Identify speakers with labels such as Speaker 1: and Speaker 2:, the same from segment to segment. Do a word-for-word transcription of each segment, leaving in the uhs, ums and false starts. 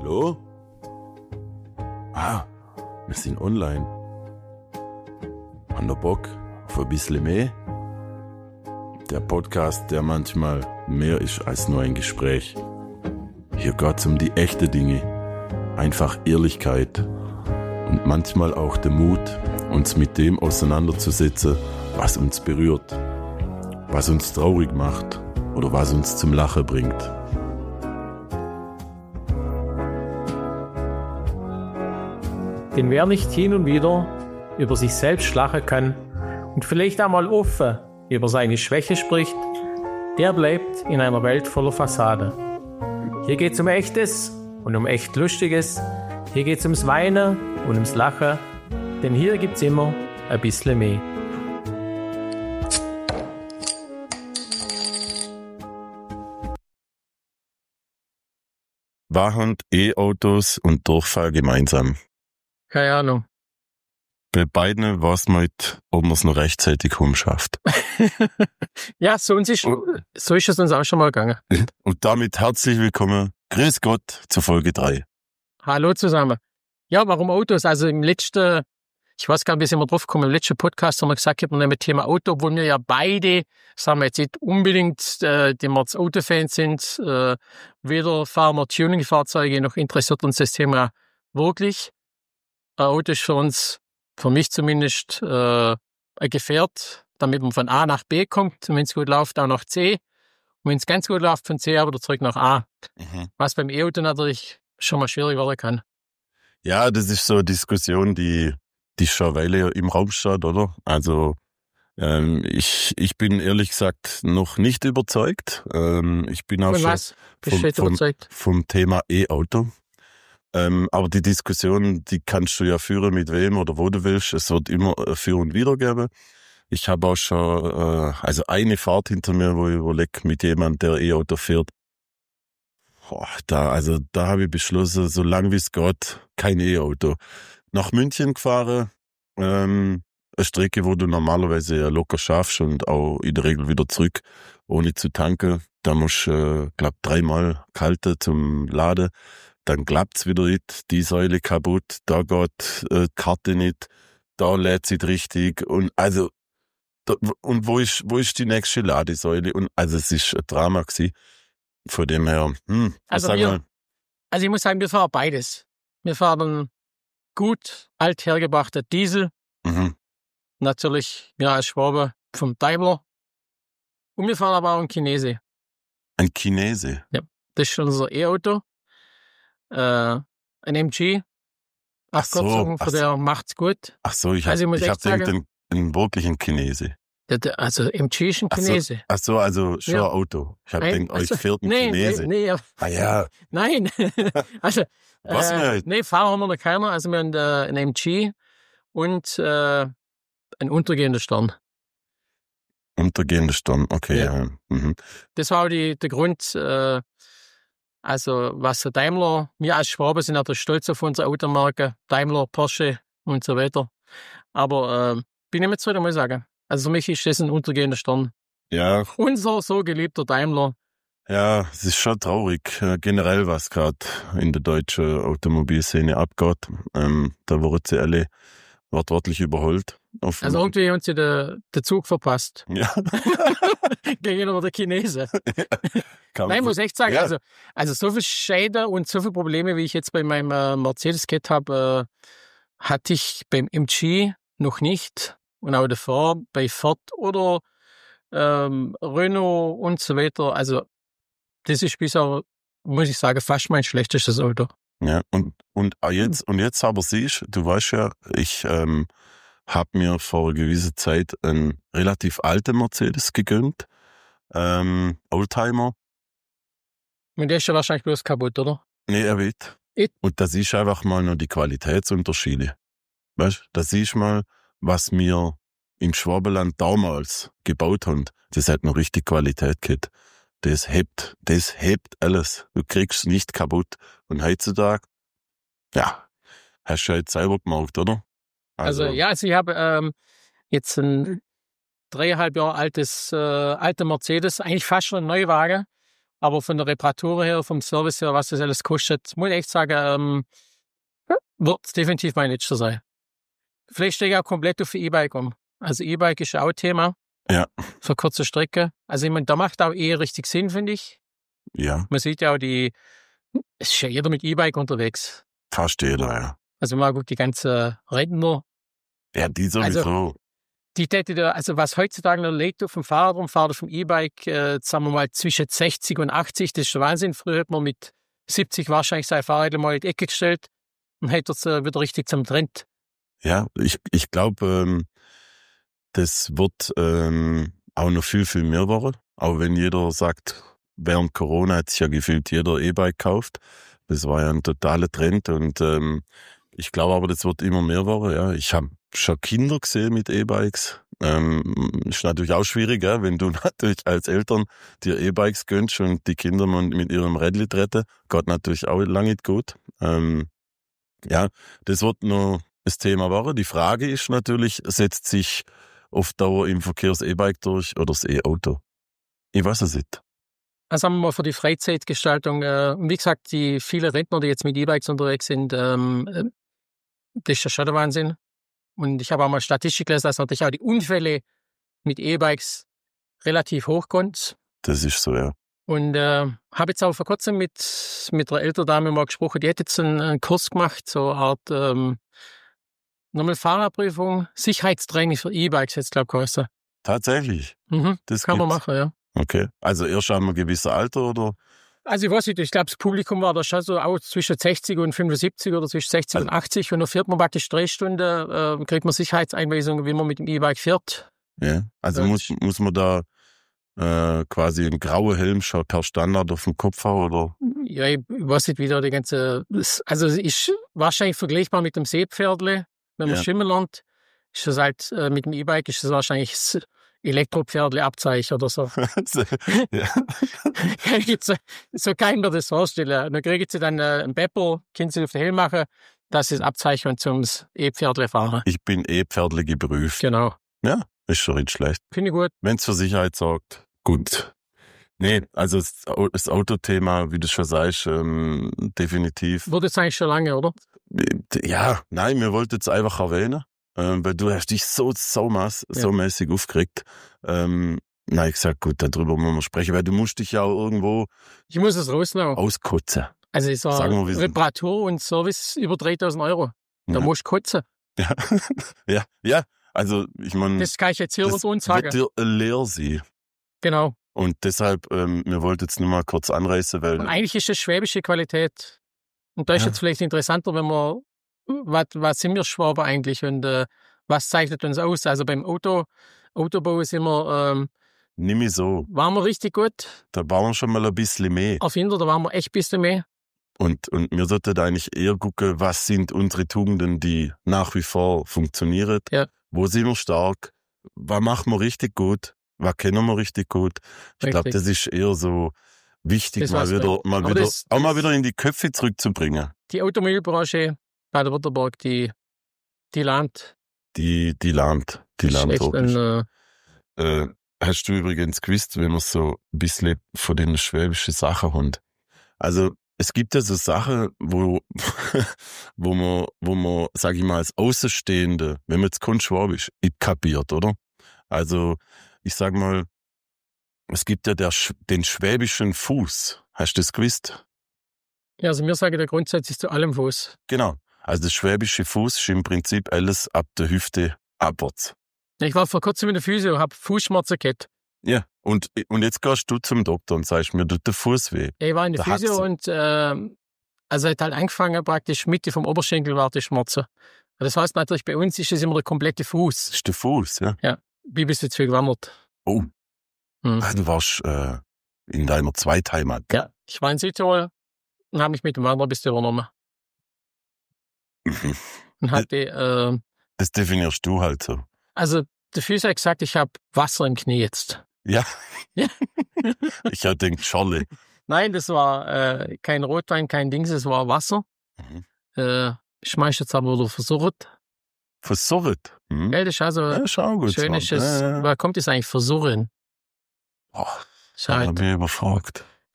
Speaker 1: Hallo? Ah, wir sind online. Haben ihr Bock auf ein bisschen mehr? Der Podcast, der manchmal mehr ist als nur ein Gespräch. Hier geht's um die echten Dinge. Einfach Ehrlichkeit. Und manchmal auch der Mut, uns mit dem auseinanderzusetzen, was uns berührt. Was uns traurig macht oder was uns zum Lachen bringt.
Speaker 2: Denn wer nicht hin und wieder über sich selbst lachen kann und vielleicht einmal offen über seine Schwäche spricht, der bleibt in einer Welt voller Fassade. Hier geht's um Echtes und um echt Lustiges. Hier geht's ums Weinen und ums Lachen. Denn hier gibt's immer ein bisschen mehr.
Speaker 1: Waren E-Autos und Durchfall gemeinsam?
Speaker 2: Keine Ahnung.
Speaker 1: Bei beiden weiß man nicht, ob man es noch rechtzeitig umschafft.
Speaker 2: Ja, so, uns ist, so ist es uns auch schon mal gegangen.
Speaker 1: Und damit herzlich willkommen, grüß Gott, zur Folge drei.
Speaker 2: Hallo zusammen. Ja, warum Autos? Also im letzten, ich weiß gar nicht, wie sind wir drauf gekommen, im letzten Podcast haben wir gesagt, wir nehmen Thema Auto, obwohl wir ja beide, sagen wir jetzt nicht unbedingt, äh, die wir Autofans sind, äh, weder fahren wir Tuning-Fahrzeuge, noch interessiert uns das Thema wirklich. Ein Auto ist für uns, für mich zumindest, äh, ein Gefährt, damit man von A nach B kommt und wenn es gut läuft, auch nach C. Und wenn es ganz gut läuft, von C auch wieder zurück nach A.
Speaker 1: Mhm.
Speaker 2: Was beim E-Auto natürlich schon mal schwierig werden kann.
Speaker 1: Ja, das ist so eine Diskussion, die, die schon eine Weile im Raum steht, oder? Also, ähm, ich, ich bin ehrlich gesagt noch nicht überzeugt. Ähm, ich bin auch
Speaker 2: Von
Speaker 1: schon
Speaker 2: was? Bist
Speaker 1: vom,
Speaker 2: du nicht
Speaker 1: vom,
Speaker 2: überzeugt?
Speaker 1: vom Thema E-Auto. Ähm, aber die Diskussion, die kannst du ja führen mit wem oder wo du willst. Es wird immer äh, für und wider geben. Ich habe auch schon, äh, also eine Fahrt hinter mir, wo ich überlege, mit jemand, der E-Auto fährt. Boah, da, also, da habe ich beschlossen, so lang wie es geht, kein E-Auto. Nach München gefahren, ähm, eine Strecke, wo du normalerweise ja locker schaffst und auch in der Regel wieder zurück, ohne zu tanken. Da musst du, äh, glaub, dreimal kalten zum Laden. Dann klappt's wieder nicht, die Säule kaputt, da geht äh, die Karte nicht, da lädt sie richtig und also da, und wo ist wo ist die nächste Ladesäule und also es ist ein Drama gewesen. Von dem her, hm, was
Speaker 2: Also
Speaker 1: sagen
Speaker 2: wir-
Speaker 1: wir?
Speaker 2: Also ich muss sagen, wir fahren beides. Wir fahren gut althergebrachter Diesel,
Speaker 1: Mhm.
Speaker 2: natürlich ja als Schwabe vom Daimler. Und wir fahren aber auch einen Chinese.
Speaker 1: Ein Chinese.
Speaker 2: Das ist unser E-Auto. Äh, ein M G.
Speaker 1: Ach so,
Speaker 2: Abkürzung,
Speaker 1: ach
Speaker 2: für der macht's gut.
Speaker 1: Ach so, ich
Speaker 2: Also ich
Speaker 1: habe
Speaker 2: muss
Speaker 1: ich hab
Speaker 2: echt sagen-
Speaker 1: gedacht, einen, einen wirklichen Chinese.
Speaker 2: Der, der, also M G ist ein
Speaker 1: Ach so,
Speaker 2: Chinese.
Speaker 1: ach so, also schon
Speaker 2: Ja.
Speaker 1: ein Auto. Ich habe
Speaker 2: Ein-
Speaker 1: gedacht, euch
Speaker 2: also-
Speaker 1: fährt ein
Speaker 2: Nee, nee,
Speaker 1: Chinese.
Speaker 2: nee, ja,
Speaker 1: Ah ja,
Speaker 2: nein. also,
Speaker 1: Was
Speaker 2: äh,
Speaker 1: nicht?
Speaker 2: nee, Fahrer haben wir noch keiner. Also wir haben äh, einen M G und äh, einen untergehenden Stern.
Speaker 1: untergehende Stern, okay,
Speaker 2: Ja.
Speaker 1: ja. Mhm.
Speaker 2: Das war auch die, der Grund, äh, also was der Daimler, wir als Schwaben sind natürlich stolz auf unsere Automarke, Daimler, Porsche und so weiter. Aber äh, bin ich mit zufrieden, muss ich sagen. Also für mich ist das ein untergehender Stern.
Speaker 1: Ja,
Speaker 2: Unser so geliebter Daimler.
Speaker 1: ja, es ist schon traurig, äh, generell, was gerade in der deutschen Automobilszene abgeht. Ähm, da wurden sie alle wortwörtlich überholt. Auf
Speaker 2: Also irgendwie haben sie den, den Zug verpasst.
Speaker 1: ja,
Speaker 2: Gegenüber der Chinesen.
Speaker 1: kann
Speaker 2: Nein, ich muss echt sagen,
Speaker 1: Ja.
Speaker 2: also, also so viel Schäden und so viele Probleme, wie ich jetzt bei meinem äh, Mercedes gehabt habe, äh, hatte ich beim M G noch nicht. Und auch davor bei Ford oder ähm, Renault und so weiter. Also das ist bisher, muss ich sagen, fast mein schlechtestes Auto.
Speaker 1: Ja, und, und auch jetzt, und jetzt aber siehst, du weißt ja, ich ähm, habe mir vor einer gewissen Zeit einen relativ alten Mercedes gegönnt, ähm, Oldtimer.
Speaker 2: Und der ist ja wahrscheinlich bloß kaputt, oder?
Speaker 1: Nee, er wird.
Speaker 2: Ich-
Speaker 1: Und da siehst du einfach mal noch die Qualitätsunterschiede. Weißt du, da siehst du mal, was wir im Schwabenland damals gebaut haben. Das hat noch richtig Qualität gehabt. Das hebt, das hebt alles. Du kriegst es nicht kaputt. Und heutzutage, ja, hast du halt selber gemacht, oder?
Speaker 2: Also, ja, also ich habe ähm, jetzt ein dreieinhalb Jahre altes, äh, alter Mercedes, eigentlich fast schon ein Neuwagen. Aber von der Reparatur her, vom Service her, was das alles kostet, muss ich echt sagen, ähm, wird es definitiv mein letzter sein. Vielleicht stehe ich auch komplett auf E-Bike um. Also E-Bike ist auch Thema.
Speaker 1: Ja.
Speaker 2: Für kurze Strecke. Also ich meine, da macht auch eher richtig Sinn, finde ich.
Speaker 1: Ja.
Speaker 2: Man sieht ja auch die, es ist ja jeder mit E-Bike unterwegs.
Speaker 1: Fast jeder, ja.
Speaker 2: Also mal gut, die ganzen Rentner.
Speaker 1: Ja, die sowieso.
Speaker 2: Also, die täte da, also was heutzutage noch legt auf dem Fahrrad rum, fahrt auf dem E-Bike, äh, sagen wir mal zwischen sechzig und achtzig, das ist der Wahnsinn. Früher hat man mit siebzig wahrscheinlich sein Fahrrad mal in die Ecke gestellt und hätte es äh, wieder richtig zum Trend.
Speaker 1: Ja, ich, ich glaube, ähm, das wird ähm, auch noch viel, viel mehr werden. Auch wenn jeder sagt, während Corona hat sich ja gefühlt jeder E-Bike gekauft. Das war ja ein totaler Trend und ähm, ich glaube aber, das wird immer mehr werden. Ja, ich habe schon Kinder gesehen mit E-Bikes. Ähm, ist natürlich auch schwierig, ja, wenn du natürlich als Eltern dir E-Bikes gönnst und die Kinder mit ihrem Rädli treten. Geht natürlich auch lange nicht gut. Ähm, ja, das wird noch das Thema werden. Die Frage ist natürlich, setzt sich auf Dauer im Verkehr das E-Bike durch oder das E-Auto? Ich weiß es nicht.
Speaker 2: Also sagen wir mal für die Freizeitgestaltung, äh, wie gesagt, die viele Rentner, die jetzt mit E-Bikes unterwegs sind, ähm, das ist ja schon der Wahnsinn. Und ich habe auch mal Statistik gelesen, dass natürlich auch die Unfälle mit E-Bikes relativ hoch gehen.
Speaker 1: Das ist so, ja.
Speaker 2: Und äh, habe jetzt auch vor kurzem mit, mit einer älteren Dame mal gesprochen, die hat jetzt einen, einen Kurs gemacht, so eine Art ähm, nochmal Fahrerprüfung, Sicherheitstraining für E-Bikes, jetzt glaube ich, geheißen.
Speaker 1: Tatsächlich?
Speaker 2: Mhm,
Speaker 1: das
Speaker 2: kann
Speaker 1: gibt's.
Speaker 2: man machen, ja.
Speaker 1: Okay, also erst einmal ein gewisses Alter, oder?
Speaker 2: Also ich weiß nicht, ich glaube, das Publikum war da schon so auch zwischen sechzig und fünfundsiebzig oder zwischen sechzig also, und achtzig und dann fährt man praktisch drei Stunden, äh, kriegt man Sicherheitseinweisungen, wie man mit dem E-Bike fährt.
Speaker 1: Ja, also muss, muss man da äh, quasi einen grauen Helm schon per Standard auf dem Kopf haben, oder?
Speaker 2: Ja, ich weiß nicht, wie da die ganze, also es ist wahrscheinlich vergleichbar mit dem Seepferdle, wenn man
Speaker 1: Ja.
Speaker 2: schwimmen lernt, ist das halt, äh, mit dem E-Bike ist das wahrscheinlich das Elektropferdle-Abzeichen oder so.
Speaker 1: Ja.
Speaker 2: so, so kann ich mir das vorstellen. Dann kriegen sie dann äh, einen Pepper, können sie auf den Helm machen, dass sie das Abzeichen zum E-Pferdle fahren.
Speaker 1: Ich bin E-Pferdle geprüft.
Speaker 2: Genau.
Speaker 1: Ja, ist schon nicht schlecht.
Speaker 2: Finde ich gut.
Speaker 1: Wenn es für Sicherheit sorgt, gut. Nee, also das, das Autothema, wie du schon sagst, ähm, definitiv.
Speaker 2: Wurde jetzt eigentlich schon lange, oder?
Speaker 1: Ja, nein, wir wollten es einfach erwähnen. Ähm, weil du hast dich so, so, mass,
Speaker 2: Ja.
Speaker 1: so mäßig aufgeregt. Ähm, nein, ich sag, gut, darüber müssen wir sprechen, weil du musst dich ja auch irgendwo
Speaker 2: Ich muss es rauslassen.
Speaker 1: auskotzen.
Speaker 2: Also es war
Speaker 1: Sagen wir, wie es-
Speaker 2: Reparatur und Service über dreitausend Euro. Da
Speaker 1: Ja.
Speaker 2: musst du kotzen.
Speaker 1: Ja, ja, ja. Also, ich meine,
Speaker 2: Das kann ich jetzt hier
Speaker 1: das
Speaker 2: unter uns
Speaker 1: wird
Speaker 2: sagen.
Speaker 1: dir leer sein.
Speaker 2: Genau.
Speaker 1: Und deshalb, ähm, wir wollten jetzt nur mal kurz anreißen, weil,
Speaker 2: Und eigentlich ist das schwäbische Qualität. Und da ist
Speaker 1: Ja.
Speaker 2: jetzt vielleicht interessanter, wenn wir, was, was sind wir Schwaber eigentlich und äh, was zeichnet uns aus? Also beim Auto, Autobau sind wir, ähm,
Speaker 1: nimm ich so.
Speaker 2: waren wir richtig gut.
Speaker 1: Da waren wir schon mal ein bisschen mehr.
Speaker 2: Auf Inder, da waren wir echt ein bisschen mehr.
Speaker 1: Und, und wir sollten eigentlich eher gucken, was sind unsere Tugenden, die nach wie vor funktionieren.
Speaker 2: Ja.
Speaker 1: Wo sind wir stark? Was machen wir richtig gut? Was kennen wir richtig gut? Ich glaube,
Speaker 2: Richtig.
Speaker 1: das ist eher so wichtig,
Speaker 2: Das
Speaker 1: mal
Speaker 2: war's,
Speaker 1: wieder,
Speaker 2: ja.
Speaker 1: mal
Speaker 2: Aber
Speaker 1: wieder,
Speaker 2: das-
Speaker 1: auch mal wieder in die Köpfe zurückzubringen.
Speaker 2: Die Automobilbranche bei der Württemberg, die, die lernt.
Speaker 1: Die, die lernt, die
Speaker 2: Ist
Speaker 1: lernt
Speaker 2: echt
Speaker 1: wirklich.
Speaker 2: ein, äh,
Speaker 1: Äh, hast du übrigens gewusst, wenn man so ein bisschen von den schwäbischen Sachen hat? Also, es gibt ja so Sachen, wo, wo man, wo man, sag ich mal, als Außenstehende, wenn man jetzt kein Schwabisch, nicht kapiert, oder? Also, ich sag mal, es gibt ja der, Sch- den schwäbischen Fuß. Hast du das gewusst?
Speaker 2: ja, also mir sagen der Grundsatz ist zu allem Fuß.
Speaker 1: Genau. Also, das schwäbische Fuß ist im Prinzip alles ab der Hüfte abwärts.
Speaker 2: Ich war vor kurzem in der Physio, habe Fußschmerzen gehabt.
Speaker 1: Ja. Und, und jetzt gehst du zum Doktor und sagst, mir tut der Fuß weh.
Speaker 2: Ich war in der
Speaker 1: Da hat's-
Speaker 2: Physio und äh, also hat halt angefangen, praktisch Mitte vom Oberschenkel war die Schmerzen. Das heißt natürlich, bei uns ist es immer der komplette Fuß.
Speaker 1: Das ist der Fuß, ja.
Speaker 2: Wie bist du jetzt viel gewandert?
Speaker 1: Oh,
Speaker 2: Hm.
Speaker 1: ah, du warst äh, in deiner Zweitheimat.
Speaker 2: Ja. Ich war in Südtirol und habe mich mit dem Wanderer bis übernommen.
Speaker 1: Mhm.
Speaker 2: Und hatte, äh,
Speaker 1: Das definierst du halt so.
Speaker 2: also der Physio hat gesagt, ich habe Wasser im Knie jetzt.
Speaker 1: Ja.
Speaker 2: Ja.
Speaker 1: Ich hab gedacht, Scholle.
Speaker 2: Nein, das war äh, kein Rotwein, kein Dings, es war Wasser.
Speaker 1: Mhm.
Speaker 2: Äh, ich meist jetzt aber wieder versucht.
Speaker 1: Versurret. Mhm.
Speaker 2: Gell, das ist also
Speaker 1: Ja, schau gut.
Speaker 2: schön, ist
Speaker 1: so.
Speaker 2: es,
Speaker 1: Ja, ja.
Speaker 2: woher kommt das eigentlich, versurren?
Speaker 1: Oh,
Speaker 2: Ist
Speaker 1: da
Speaker 2: halt,
Speaker 1: hab ich überfragt.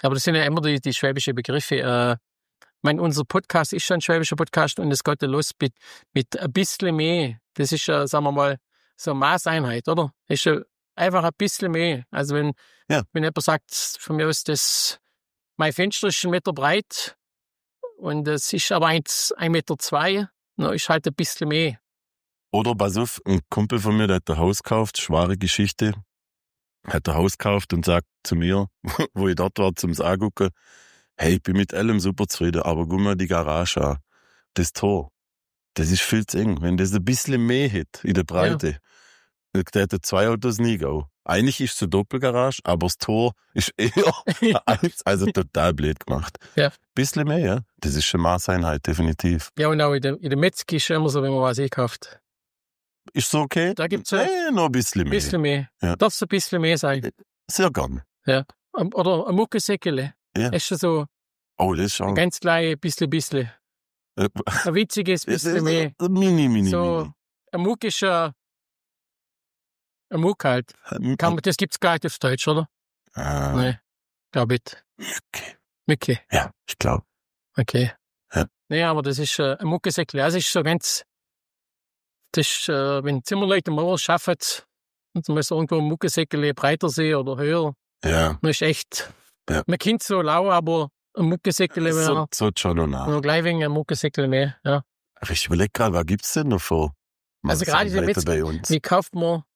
Speaker 2: Aber das sind ja immer die, die schwäbischen Begriffe. Äh, ich meine, unser Podcast ist schon ein schwäbischer Podcast und es geht ja los mit, mit ein bisschen mehr. Das ist ja, sagen wir mal, so eine Maßeinheit, oder? Das ist ja einfach ein bisschen mehr. Also wenn,
Speaker 1: Ja.
Speaker 2: wenn jemand sagt, von mir aus, das, mein Fenster ist ein Meter breit und es ist aber eins, ein Meter zwei, dann ist halt ein bisschen mehr.
Speaker 1: Oder pass auf, ein Kumpel von mir, der hat ein Haus gekauft, schwere Geschichte, hat ein Haus gekauft und sagt zu mir, wo ich dort war, zum Angucken, hey, ich bin mit allem super zufrieden, aber guck mal die Garage an, das Tor, das ist viel zu eng. Wenn das ein bisschen mehr hätte in der Breite, ja. der hätte zwei Autos nie gehen. Eigentlich ist es eine Doppelgarage, aber das Tor ist eher eins, also total blöd gemacht.
Speaker 2: Ja.
Speaker 1: Bisschen mehr, ja. Das ist eine Maßeinheit, definitiv.
Speaker 2: Ja, und auch in der, in der Metzger ist es immer so, wenn man was einkauft.
Speaker 1: Ist so okay?
Speaker 2: Da gibt's ja
Speaker 1: nee, noch ein bisschen
Speaker 2: ein
Speaker 1: mehr.
Speaker 2: bisschen mehr.
Speaker 1: Ja.
Speaker 2: Darf es ein bisschen mehr sein.
Speaker 1: Sehr gern.
Speaker 2: Ja. Oder ein Muckesäckele.
Speaker 1: Ja.
Speaker 2: Ist schon so
Speaker 1: Oh, das ist schon.
Speaker 2: ein ganz kleines bisschen, bisschen.
Speaker 1: Äh,
Speaker 2: Ein witziges
Speaker 1: das
Speaker 2: bisschen
Speaker 1: ist
Speaker 2: mehr.
Speaker 1: ein Mini, mini,
Speaker 2: So, ein Muck ist ein, ein Muck halt.
Speaker 1: mini.
Speaker 2: Kann man, das gibt's gar nicht auf Deutsch, oder?
Speaker 1: Ah,
Speaker 2: Nein, glaube ich.
Speaker 1: okay.
Speaker 2: Mücke.
Speaker 1: Ja, ich glaube.
Speaker 2: Okay.
Speaker 1: Ja.
Speaker 2: Nee, aber das ist äh, ein Muckesäckle. Also ist so ganz, das ist, äh, wenn Zimmerleute mal schaffen, und man so irgendwo ein Muckesäckle breiter sehen oder höher,
Speaker 1: Ja.
Speaker 2: man ist echt,
Speaker 1: Ja.
Speaker 2: man kennt so lau, aber ein Muckesäckle
Speaker 1: So,
Speaker 2: mehr,
Speaker 1: so schon noch nach.
Speaker 2: nur gleich wegen ein Muckesäckle mehr, ja.
Speaker 1: Ich überlege gerade, was gibt's denn noch für
Speaker 2: Also gerade die
Speaker 1: Maßeinheiten
Speaker 2: Metzger,
Speaker 1: bei uns?
Speaker 2: wie kauft man,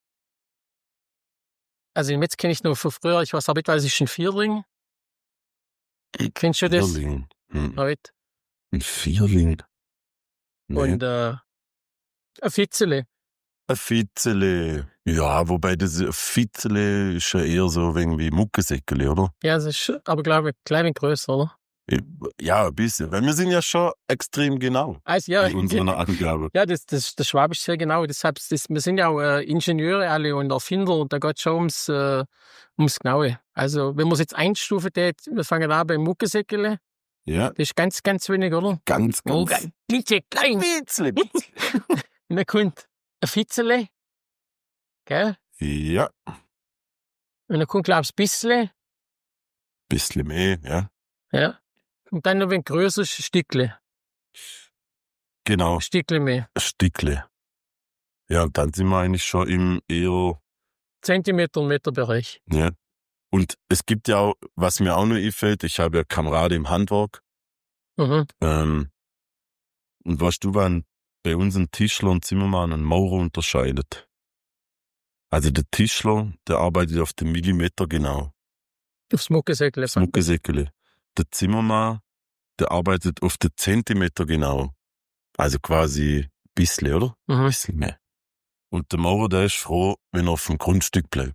Speaker 2: also den Metz kenne ich noch von früher, ich weiß aber nicht, was ist ein Vierling? Kennst du das?
Speaker 1: Vierling. Hm.
Speaker 2: Heute.
Speaker 1: Ein Vierling. Nee.
Speaker 2: Und äh, ein Fitzele.
Speaker 1: Ein Fitzele. Ja, wobei das ein Fitzele ist ja eher so wegen wie Muckesäckele, oder?
Speaker 2: Ja, das ist aber, glaube ich, ein klein wenig größer, oder?
Speaker 1: Ja, ein bisschen. Weil wir sind ja schon extrem genau
Speaker 2: Also, ja,
Speaker 1: in unserer Angabe.
Speaker 2: ja, das, das, das Schwabisch sehr genau. Deshalb, das, wir sind ja auch äh, Ingenieure alle und Erfinder und da geht es schon ums, äh, ums Genaue. Also, wenn man es jetzt einstufen tät, wir fangen an beim Muckesäckele,
Speaker 1: Ja,
Speaker 2: das ist ganz, ganz wenig, oder?
Speaker 1: ganz,
Speaker 2: Oh,
Speaker 1: ganz.
Speaker 2: ganz bitte klein.
Speaker 1: Fitzele.
Speaker 2: Und dann kommt ein Fitzele, gell?
Speaker 1: Ja,
Speaker 2: Und dann kommt, glaube ich, ein bisschen,
Speaker 1: bisschen mehr, ja.
Speaker 2: ja. Und dann noch ein größeres Stückle,
Speaker 1: Genau,
Speaker 2: ein Stückle mehr.
Speaker 1: ein Stückle. Ja, und dann sind wir eigentlich schon im eher,
Speaker 2: Zentimeter und Meter Bereich.
Speaker 1: ja. Und es gibt ja auch, was mir auch noch einfällt, ich habe ja Kameraden im Handwerk,
Speaker 2: Mhm.
Speaker 1: ähm, und weißt du, wann bei uns ein Tischler und Zimmermann einen Maurer unterscheidet? Also der Tischler, der arbeitet auf den Millimeter genau,
Speaker 2: Aufs Muckesäckle.
Speaker 1: das Muckesäckele. Der Zimmermann, der arbeitet auf den Zentimeter genau. Also quasi ein bisschen, oder? Ein
Speaker 2: Mhm.
Speaker 1: bisschen mehr. Und der Maurer, der ist froh, wenn er auf dem Grundstück bleibt.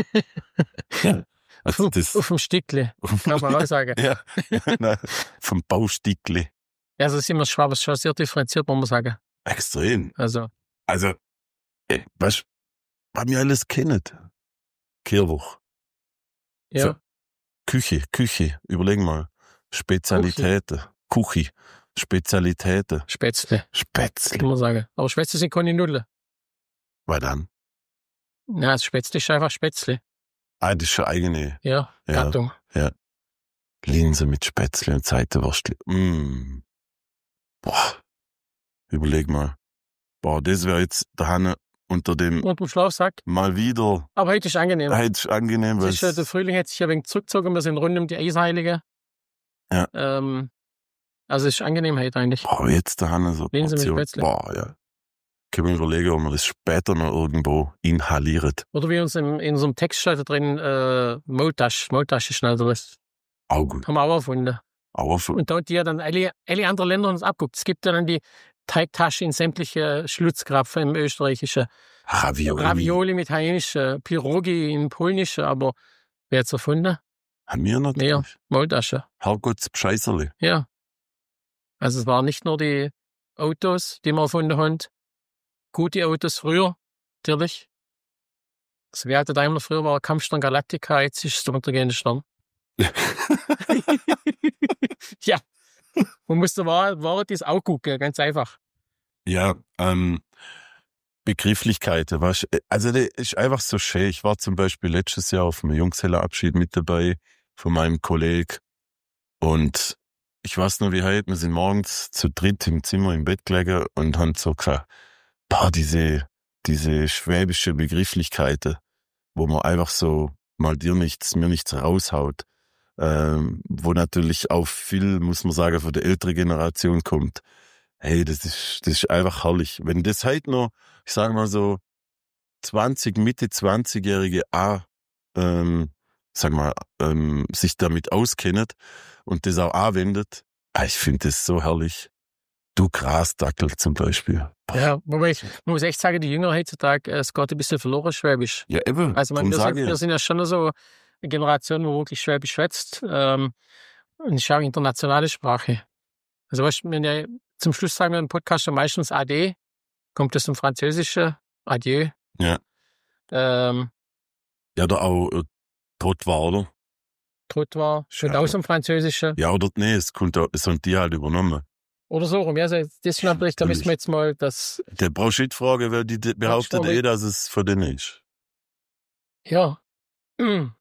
Speaker 1: Ja. Also das,
Speaker 2: Auf dem Stückle, kann man auch sagen.
Speaker 1: ja, nein, vom Baustickli.
Speaker 2: Ja, also sind wir Schwabers schon sehr differenziert, muss man sagen.
Speaker 1: Extrem.
Speaker 2: Also,
Speaker 1: Also, ey, weißt du, was wir alles kennen? Kehrwoch.
Speaker 2: ja,
Speaker 1: So. Küche, Küche, überleg mal. Spezialitäten. Küche. Spezialitäten.
Speaker 2: Spätzle,
Speaker 1: Spätzle.
Speaker 2: kann man sagen. Aber Spätzle sind keine Nudeln.
Speaker 1: Was dann?
Speaker 2: Nein, das Spätzle ist einfach Spätzle.
Speaker 1: Ah, das ist schon eigene
Speaker 2: Ja,
Speaker 1: Ja.
Speaker 2: Gattung.
Speaker 1: Linse mit Spätzle und Seitenwürstchen. Mm. Boah. Überleg mal. Boah, das wäre jetzt der Hanne unter dem
Speaker 2: Und im Schlafsack.
Speaker 1: mal wieder.
Speaker 2: Aber heute ist angenehm.
Speaker 1: Heute ist angenehm, weil
Speaker 2: Es ist, äh, der Frühling hat sich ein wenig zurückgezogen. Wir sind rund um die Eisheilige.
Speaker 1: Ja.
Speaker 2: Ähm, also es ist angenehm heute eigentlich.
Speaker 1: boah, jetzt der Hanne so
Speaker 2: Linse mit
Speaker 1: Portion.
Speaker 2: Spätzle.
Speaker 1: Boah, ja. Können wir überlegen, ob wir das später noch irgendwo inhaliert.
Speaker 2: Oder wie uns im, in unserem Text steht da drin, äh, Maultasch, Maultasche schnell das
Speaker 1: Auch gut.
Speaker 2: haben wir auch erfunden.
Speaker 1: Aber für,
Speaker 2: Und da hat die ja dann alle, alle anderen Länder uns abguckt. Es gibt ja dann die Teigtasche in sämtliche Schlutzkrapfen im Österreichischen.
Speaker 1: Ravioli.
Speaker 2: Ravioli im Italienischen, Pierogi im Polnischen, aber wer hat's erfunden?
Speaker 1: Haben wir natürlich.
Speaker 2: Ja, Maultasche.
Speaker 1: Herrgotts Bescheißerli.
Speaker 2: Ja. Also es waren nicht nur die Autos, die wir erfunden haben. Gute Autos früher, natürlich. Das Werte Daimler früher war Kampfstern Galactica, jetzt ist es der untergehende Stern. Ja. Man muss da war, war das auch gucken, ganz einfach.
Speaker 1: Ja, ähm, Begrifflichkeiten, weißt du, also das ist einfach so schön. Ich war zum Beispiel letztes Jahr auf einem Junggesellenabschied mit dabei von meinem Kollegen Und ich weiß noch wie heute, wir sind morgens zu dritt im Zimmer im Bett gelegen und haben so gesagt, boah, diese, diese schwäbische Begrifflichkeiten, wo man einfach so mal dir nichts, mir nichts raushaut, ähm, wo natürlich auch viel, muss man sagen, von der älteren Generation kommt. Hey, das ist, das ist einfach herrlich. Wenn das heute noch, ich sage mal so, zwanzig, Mitte zwanzigjährige auch, ähm, sag mal, ähm, sich damit auskennt und das auch anwendet, ah, ich finde das so herrlich. Du Grasdackel zum Beispiel. Boah.
Speaker 2: Ja, wobei ich man muss echt sagen, die Jünger heutzutage, es geht ein bisschen verloren Schwäbisch.
Speaker 1: Ja, eben.
Speaker 2: Also man,
Speaker 1: drum
Speaker 2: wir,
Speaker 1: sag
Speaker 2: sind,
Speaker 1: ich.
Speaker 2: wir sind ja schon so eine Generation, wo wirklich Schwäbisch schwätzt. Ähm, und ich schaue internationale Sprache. Also weißt du, wenn ja, zum Schluss sagen wir im Podcast schon meistens Ade, kommt das zum Französischen, Adieu.
Speaker 1: Ja.
Speaker 2: Ähm,
Speaker 1: Ja, oder auch äh, Trottoir, oder?
Speaker 2: Trottoir, schon
Speaker 1: Ja.
Speaker 2: aus dem Französischen.
Speaker 1: Ja, oder nee, es kommt auch, es haben die halt übernommen.
Speaker 2: Oder so rum. Ja, also das ist natürlich, da müssen wir jetzt mal das,
Speaker 1: Der brauchst du nicht fragen, weil die die behauptet
Speaker 2: Frage.
Speaker 1: eh, dass es für den ist.
Speaker 2: ja. Mm.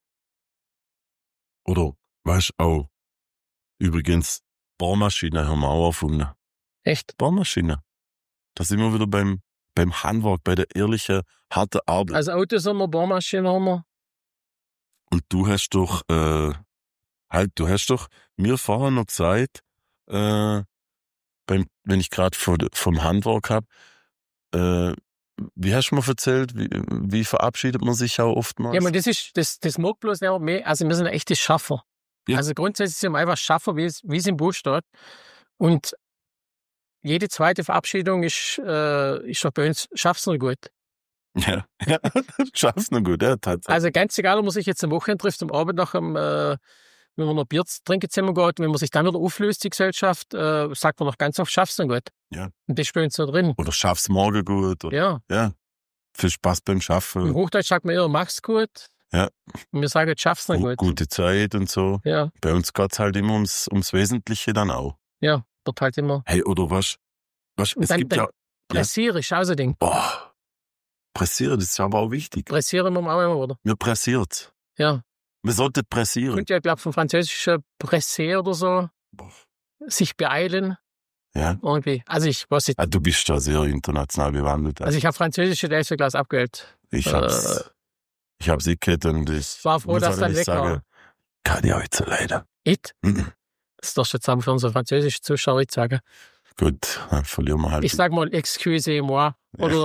Speaker 1: Oder, weißt du, auch, übrigens, Bohrmaschine haben wir auch erfunden.
Speaker 2: Echt.
Speaker 1: Bohrmaschine. Da sind wir wieder beim, beim Handwerk, bei der ehrlichen, harten Arbeit.
Speaker 2: Also Autos haben wir, Bohrmaschinen haben wir.
Speaker 1: Und du hast doch, äh, halt, du hast doch mir vorher noch gesagt, äh, beim, wenn ich gerade vom Handwerk hab, äh, wie hast du mir erzählt, wie, wie verabschiedet man sich auch oftmals?
Speaker 2: Ja, aber das ist, das, das mag bloß nicht mehr, also wir sind echte Schaffer.
Speaker 1: Ja.
Speaker 2: Also grundsätzlich sind wir einfach Schaffer, wie es, wie es im Buch steht. Und jede zweite Verabschiedung ist, äh, ist doch bei uns, schaff's noch gut.
Speaker 1: Ja, ja, du schaffst noch gut, ja, tatsächlich.
Speaker 2: Also ganz egal, ob man sich jetzt am Wochenende trifft, am Abend nach dem, äh, wenn man noch Bier trinken zusammen geht, wenn man sich dann wieder auflöst, die Gesellschaft, äh, sagt man noch ganz oft, schaff's noch gut.
Speaker 1: Ja.
Speaker 2: Und das ist bei uns so drin.
Speaker 1: Oder schaff's morgen gut. Oder,
Speaker 2: Ja.
Speaker 1: ja. Viel Spaß beim
Speaker 2: Im
Speaker 1: Schaffen.
Speaker 2: Hochdeutsch sagt man eher, mach's gut.
Speaker 1: Ja.
Speaker 2: Und wir sagen, schaff's noch
Speaker 1: Gu-
Speaker 2: gut.
Speaker 1: Gute Zeit und so.
Speaker 2: Ja,
Speaker 1: Bei uns geht's halt immer ums, ums Wesentliche dann auch.
Speaker 2: ja, dort halt immer.
Speaker 1: Hey, oder was? was
Speaker 2: Und
Speaker 1: es
Speaker 2: dann,
Speaker 1: gibt
Speaker 2: dann
Speaker 1: ja,
Speaker 2: pressiere ist auch so ein Ding.
Speaker 1: boah, pressieren, das ist aber auch wichtig.
Speaker 2: Pressieren wir auch immer, oder?
Speaker 1: Wir pressiert.
Speaker 2: Ja.
Speaker 1: Wir sollten pressieren.
Speaker 2: Und ja, ich glaube, vom Französischen presser oder so,
Speaker 1: Boah.
Speaker 2: sich beeilen,
Speaker 1: Ja.
Speaker 2: irgendwie. Also ich weiß nicht.
Speaker 1: Ah, du bist da sehr international bewandelt.
Speaker 2: Also ich habe Französische erste Klasse abgewählt.
Speaker 1: ich hab's,
Speaker 2: äh,
Speaker 1: ich hab's eh gehört und ich
Speaker 2: War froh,
Speaker 1: muss
Speaker 2: dass dann
Speaker 1: ehrlich
Speaker 2: weg war.
Speaker 1: sagen, kann ich heute leider.
Speaker 2: It?
Speaker 1: Mhm.
Speaker 2: Das darfst du jetzt haben für unsere französischen Zuschauer nicht sagen.
Speaker 1: Gut, dann verlieren wir halt.
Speaker 2: Ich sag mal, excusez-moi. Oder,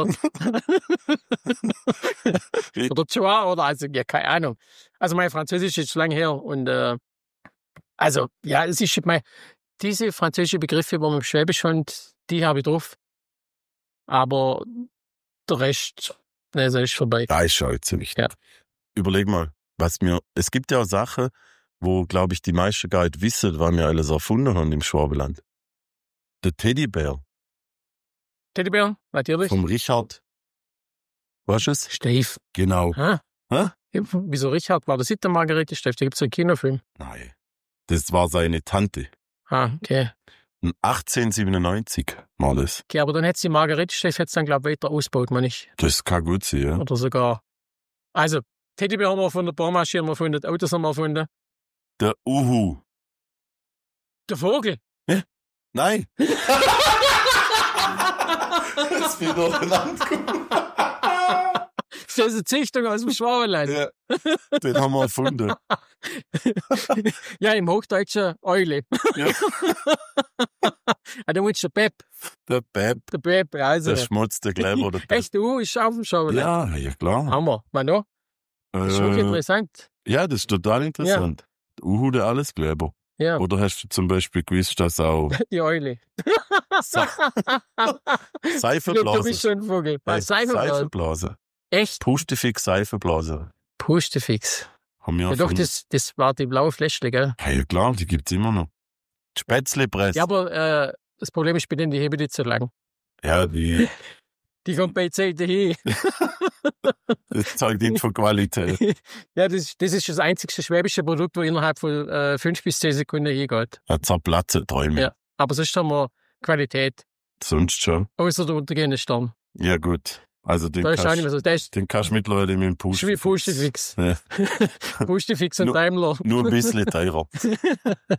Speaker 2: oder toi, oder also, ja, keine Ahnung. Also mein Französisch ist schon lange her und äh, also, ja, es ist mein, diese französischen Begriffe, die man im Schwäbisch hat, die habe ich drauf. Aber der Rest, also ist vorbei.
Speaker 1: Da ist schon jetzt wichtig.
Speaker 2: Ja.
Speaker 1: Überleg mal, was mir, es gibt ja auch Sachen, wo, glaube ich, die meisten gar nicht wissen, was wir alles erfunden haben im Schwabenland. Der Teddybär
Speaker 2: Teddybär, natürlich.
Speaker 1: vom Richard. Weißt du es?
Speaker 2: Steve.
Speaker 1: Genau.
Speaker 2: Hä?
Speaker 1: Hä?
Speaker 2: Wieso Richard? War das nicht der Margarete Steve? Da gibt es einen Kinofilm.
Speaker 1: Nein. Das war seine Tante.
Speaker 2: Ah, okay.
Speaker 1: Und achtzehnhundertsiebenundneunzig war das.
Speaker 2: Okay, aber dann hätte die Margarete Steve jetzt dann, glaube ich, weiter ausgebaut, meine ich.
Speaker 1: Das kann gut sein, ja.
Speaker 2: Oder sogar. Also, Teddybär haben wir von der Bohrmaschine haben wir erfunden, Autos haben wir erfunden.
Speaker 1: Der Uhu.
Speaker 2: Der Vogel.
Speaker 1: Nein. Das ist wieder durcheinander.
Speaker 2: Das ist eine Züchtung aus dem Schwabenland.
Speaker 1: Ja, den haben wir erfunden.
Speaker 2: Ja, im Hochdeutschen Eule.
Speaker 1: Ja.
Speaker 2: Ah, da muss der Pep.
Speaker 1: Der Beb,
Speaker 2: Der Pep, also.
Speaker 1: der Schmutz, der Kleber, der Beb.
Speaker 2: Echt, du ist auf dem Schwabenland.
Speaker 1: Ja, ja klar.
Speaker 2: Hammer. Man noch? Das ist wirklich
Speaker 1: Äh,
Speaker 2: interessant.
Speaker 1: ja, das ist total interessant. Der Uhu, der Alleskleber.
Speaker 2: Ja,
Speaker 1: Oder hast du zum Beispiel gewusst, dass auch
Speaker 2: die Eule.
Speaker 1: Sa
Speaker 2: Ja, du bist
Speaker 1: Seifenblasen.
Speaker 2: schon ein Vogel.
Speaker 1: Hey,
Speaker 2: Seifenblasen.
Speaker 1: Seifenblasen.
Speaker 2: Echt?
Speaker 1: Pustefix Seifenblasen.
Speaker 2: Pustefix.
Speaker 1: Haben wir
Speaker 2: Ja, doch,
Speaker 1: erfunden.
Speaker 2: das, das war die blaue Fläschle, gell?
Speaker 1: Hey, ja klar, die gibt's immer noch. Spätzlepresse.
Speaker 2: Ja, aber äh, das Problem ist bei denen, die heben nicht so lang.
Speaker 1: Ja, die,
Speaker 2: Die kommt bei Zeit hin.
Speaker 1: das zeigt nicht von Qualität.
Speaker 2: Ja, das, das ist das einzigste schwäbische Produkt, das innerhalb von äh, fünf bis zehn Sekunden hingeht.
Speaker 1: Ja, zerplatzen Träume.
Speaker 2: Ja. Aber sonst haben wir Qualität.
Speaker 1: Sonst schon.
Speaker 2: Außer der untergehende Stern.
Speaker 1: Ja, gut. Also den
Speaker 2: Da ist auch nicht
Speaker 1: kannst
Speaker 2: mehr so. Der ist
Speaker 1: den kannst du mittlerweile mit dem Push.
Speaker 2: wie Pustefix.
Speaker 1: Ja.
Speaker 2: Pustefix und
Speaker 1: Nur-
Speaker 2: Daimler.
Speaker 1: Nur ein bisschen teurer.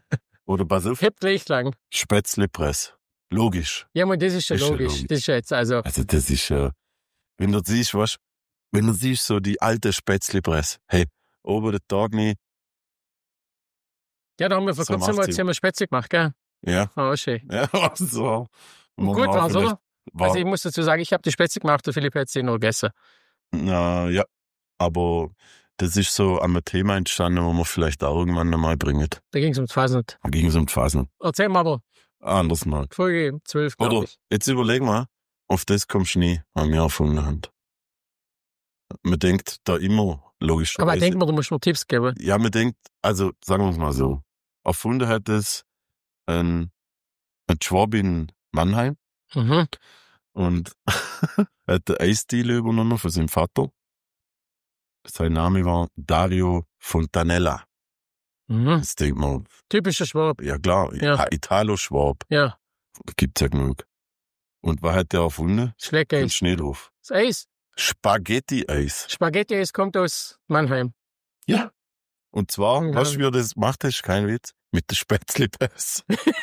Speaker 1: Oder pass auf,
Speaker 2: Hebt gleich lang.
Speaker 1: Spätzlepress. Logisch.
Speaker 2: Ja, man, das ist ja
Speaker 1: Ist ja
Speaker 2: logisch.
Speaker 1: logisch.
Speaker 2: Das ist ja jetzt, also,
Speaker 1: Also das ist ja, wenn du siehst, was, wenn du siehst, so die alte Spätzlepress, hey, oben der Tag nicht,
Speaker 2: ja, da haben wir vor
Speaker 1: So
Speaker 2: kurzem
Speaker 1: macht
Speaker 2: mal
Speaker 1: sie.
Speaker 2: zusammen Spätzle gemacht, gell?
Speaker 1: ja,
Speaker 2: Ah, schön.
Speaker 1: ja, so.
Speaker 2: Und
Speaker 1: Man
Speaker 2: gut
Speaker 1: war
Speaker 2: war's,
Speaker 1: vielleicht-
Speaker 2: oder?
Speaker 1: War,
Speaker 2: Also ich muss dazu sagen, ich habe die Spätzle gemacht, der Philipp hat sie noch gegessen.
Speaker 1: na, ja, aber das ist so am Thema entstanden, wo wir vielleicht auch irgendwann einmal bringen.
Speaker 2: Da ging es um die Fasnet.
Speaker 1: Da ging es um die Phasen.
Speaker 2: Erzähl mal aber,
Speaker 1: Anders mal.
Speaker 2: Folge zwölf, glaube
Speaker 1: Oder,
Speaker 2: ich.
Speaker 1: jetzt überleg mal, auf das kommst du nie, was wir erfunden haben. Man denkt da immer, logischerweise.
Speaker 2: Aber ich denke mir, du musst mir Tipps geben.
Speaker 1: Ja, man denkt, also sagen wir es mal so, erfunden hat es ein, ein Schwab in Mannheim
Speaker 2: Mhm.
Speaker 1: und hat eine Eisdiele übernommen von seinem Vater. Sein Name war Dario Fontanella.
Speaker 2: Mhm.
Speaker 1: Jetzt denkt man,
Speaker 2: Typischer Schwab.
Speaker 1: ja klar,
Speaker 2: Ja.
Speaker 1: Italo-Schwab,
Speaker 2: Ja,
Speaker 1: gibt's ja genug. Und was hat der erfunden? Ein
Speaker 2: Schleckeis.
Speaker 1: Schnee drauf.
Speaker 2: Das Eis.
Speaker 1: Spaghetti-Eis.
Speaker 2: Spaghetti-Eis kommt aus Mannheim.
Speaker 1: Ja. Und zwar,
Speaker 2: Ja.
Speaker 1: weißt du, wie er das gemacht hat? Kein Witz. Mit der Spätzlepress.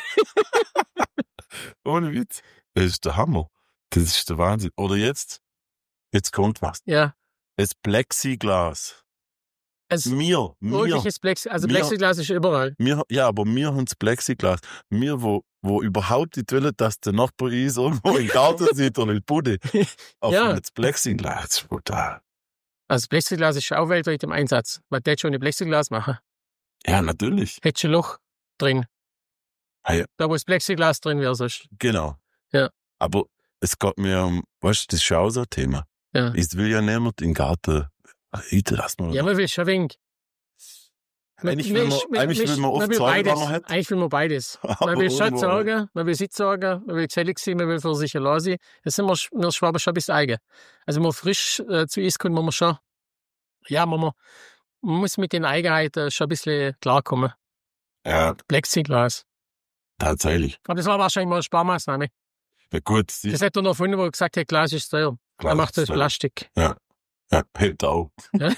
Speaker 1: Ohne Witz. Das ist der Hammer. Das ist der Wahnsinn. Oder jetzt? Jetzt kommt was.
Speaker 2: Ja.
Speaker 1: Das Plexiglas.
Speaker 2: Es
Speaker 1: Mir, mir,
Speaker 2: wirkliches Plexi, also
Speaker 1: mir-
Speaker 2: Plexiglas ist überall.
Speaker 1: mir, ja, aber wir haben das Plexiglas. Wir, wo, wo überhaupt nicht wollen, dass der Nachbar ist, irgendwo im Garten sieht oder in der Bude. Auf
Speaker 2: Ja.
Speaker 1: das Plexiglas. Das ist brutal.
Speaker 2: Also Plexiglas ist auch weltweit im Einsatz. Man hätte schon ein Plexiglas machen.
Speaker 1: Ja, natürlich.
Speaker 2: Hätte schon ein Loch drin.
Speaker 1: Ah ja.
Speaker 2: Da, wo das Plexiglas drin wäre, sonst.
Speaker 1: Genau.
Speaker 2: Ja.
Speaker 1: Aber es geht mir um, weißt du, das ist ja auch so ein Thema.
Speaker 2: Ja.
Speaker 1: Ich will ja niemand im Garten. Ich lass mal.
Speaker 2: Ja, man will schon wenig.
Speaker 1: Eigentlich will man, eigentlich will man oft
Speaker 2: will
Speaker 1: sagen,
Speaker 2: beides.
Speaker 1: was man hat.
Speaker 2: Eigentlich will man beides.
Speaker 1: Aber
Speaker 2: Man will schon
Speaker 1: irgendwo-
Speaker 2: sagen, man will Sitz sagen, man will gesellig sein, man will für sich allein sein. Das sind wir, wir Schwaben schon ein bisschen eigen. Also, wenn man frisch äh, zu essen kommt, muss man schon, ja, man, man muss mit den Eigenheiten schon ein bisschen klarkommen.
Speaker 1: Ja,
Speaker 2: Plexiglas.
Speaker 1: tatsächlich.
Speaker 2: Aber das war wahrscheinlich mal eine Sparmaßnahme.
Speaker 1: Ja, gut, sie
Speaker 2: Das hat er noch erfunden, wo er gesagt hat, Glas ist teuer. Er macht das Plastik.
Speaker 1: Ja, hebt auch.
Speaker 2: Ja.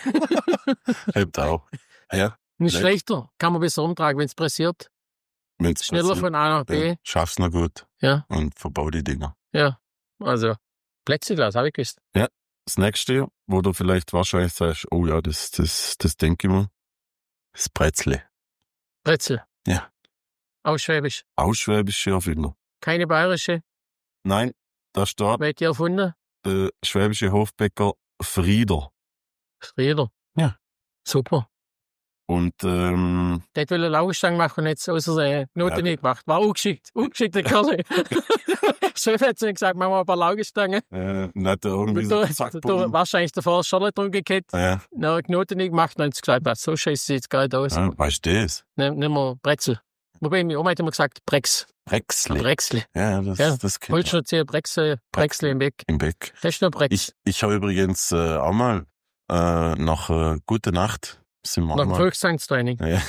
Speaker 1: Hebt auch. Ja,
Speaker 2: Nicht
Speaker 1: Nicht.
Speaker 2: schlechter. Kann man besser umtragen, wenn es pressiert.
Speaker 1: wenn's
Speaker 2: Schneller
Speaker 1: passiert,
Speaker 2: von A nach B.
Speaker 1: ja, schaff's noch gut.
Speaker 2: Ja.
Speaker 1: Und verbau die Dinger.
Speaker 2: Ja. Also, Plexiglas, habe ich gewusst.
Speaker 1: Das nächste, wo du vielleicht wahrscheinlich sagst, oh ja, das, das, das denke ich mir, das Bretzle.
Speaker 2: Brezel.
Speaker 1: Ja.
Speaker 2: Ausschwäbisch.
Speaker 1: Ausschwäbische Erfinder.
Speaker 2: Keine bayerische.
Speaker 1: Nein, da steht
Speaker 2: Wer hat die erfunden?
Speaker 1: der schwäbische Hofbäcker Frieder.
Speaker 2: Frieder.
Speaker 1: Ja.
Speaker 2: Super.
Speaker 1: Und ähm,
Speaker 2: Der hat eine Laugenstange machen und jetzt außer seine Noten
Speaker 1: Ja.
Speaker 2: nicht gemacht. War ungeschickt. Ungeschickter Kerl. So hat sie gesagt, machen wir ein paar Laugenstangen.
Speaker 1: äh, hat er irgendwie so
Speaker 2: Da,
Speaker 1: einen Zack,
Speaker 2: da,
Speaker 1: bumm.
Speaker 2: wahrscheinlich davor Charlotte drum gekehrt.
Speaker 1: Ja,
Speaker 2: Noch Knoten nicht gemacht und dann hat sie gesagt, was, so scheiße sieht es gar nicht aus.
Speaker 1: ja, weißt du das?
Speaker 2: Nimm, nimm mal Brezel. Wobei, meine Oma hat immer gesagt, Brex.
Speaker 1: Brexle.
Speaker 2: Brexle.
Speaker 1: Ja, das,
Speaker 2: Ja,
Speaker 1: das kennt man.
Speaker 2: Holzschnitzel, Brexel, Brexle im Weg.
Speaker 1: Im Beck.
Speaker 2: Das ist nur Brex.
Speaker 1: Ich, ich habe übrigens äh, auch mal äh, nach äh, Gute Nacht sind wir
Speaker 2: Nach
Speaker 1: auch
Speaker 2: dem
Speaker 1: mal.
Speaker 2: Volkstangstraining.
Speaker 1: Ja.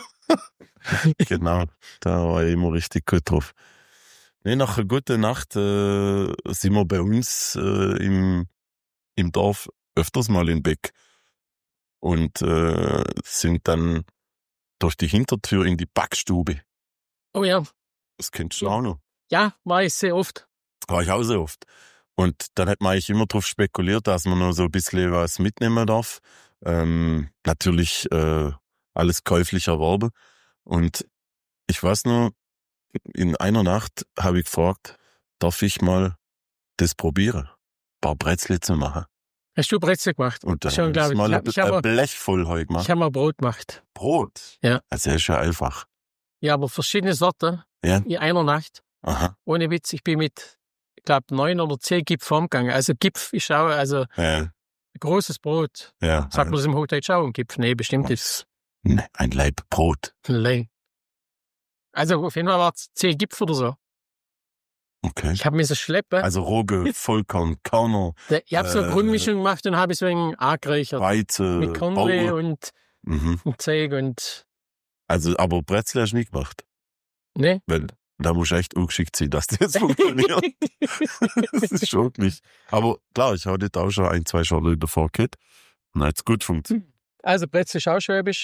Speaker 1: Genau, da war ich immer richtig gut drauf. Nee, nach einer guten Nacht äh, sind wir bei uns äh, im, im Dorf öfters mal in Beck und äh, sind dann durch die Hintertür in die Backstube.
Speaker 2: Oh ja.
Speaker 1: Das kennst du auch noch.
Speaker 2: Ja, war ich sehr oft.
Speaker 1: War ich auch sehr oft. Und dann hat man eigentlich immer darauf spekuliert, dass man noch so ein bisschen was mitnehmen darf. Ähm, natürlich äh, alles käuflich erworben. Und ich weiß noch, in einer Nacht habe ich gefragt, darf ich mal das probieren, ein paar Brezel zu machen.
Speaker 2: Hast du Brezel gemacht?
Speaker 1: Und dann
Speaker 2: Schon,
Speaker 1: habe
Speaker 2: glaub
Speaker 1: ich
Speaker 2: ich.
Speaker 1: mal
Speaker 2: Ich
Speaker 1: ein,
Speaker 2: hab- ich
Speaker 1: ein
Speaker 2: hab-
Speaker 1: Blech voll heu gemacht.
Speaker 2: Ich habe mal Brot gemacht.
Speaker 1: Brot?
Speaker 2: Ja.
Speaker 1: Also das ist ja einfach.
Speaker 2: Ja, aber verschiedene Sorten.
Speaker 1: Ja.
Speaker 2: In einer Nacht.
Speaker 1: Aha.
Speaker 2: Ohne Witz, ich bin mit, ich glaube, neun oder zehn Gipf umgegangen. Also Gipf ist auch, also
Speaker 1: Ja.
Speaker 2: großes Brot.
Speaker 1: ja.
Speaker 2: Sagt man das im Hochdeutsch auch, ein Gipf? Nee, bestimmt ist
Speaker 1: Nee, ein Laib Brot.
Speaker 2: Lei. Also auf jeden Fall war es zehn Gipf oder so.
Speaker 1: Okay.
Speaker 2: Ich habe mir so schleppen.
Speaker 1: Also Roge, Vollkorn, Körner,
Speaker 2: Der- ich habe so eine
Speaker 1: äh,
Speaker 2: Grundmischung gemacht und habe es wegen angereichert.
Speaker 1: Weizen,
Speaker 2: Mit Kornbrei
Speaker 1: Bauer.
Speaker 2: und,
Speaker 1: Mhm.
Speaker 2: und Zeug und,
Speaker 1: Also, aber Brezel hast du nicht gemacht.
Speaker 2: ne?
Speaker 1: Weil da musst du echt ungeschickt sein, dass das funktioniert. Das ist wirklich. Aber klar, ich habe dort auch schon ein, zwei Schorle davor gehabt. Und hat es gut funktioniert.
Speaker 2: Also Brezel ist auch schwäbisch.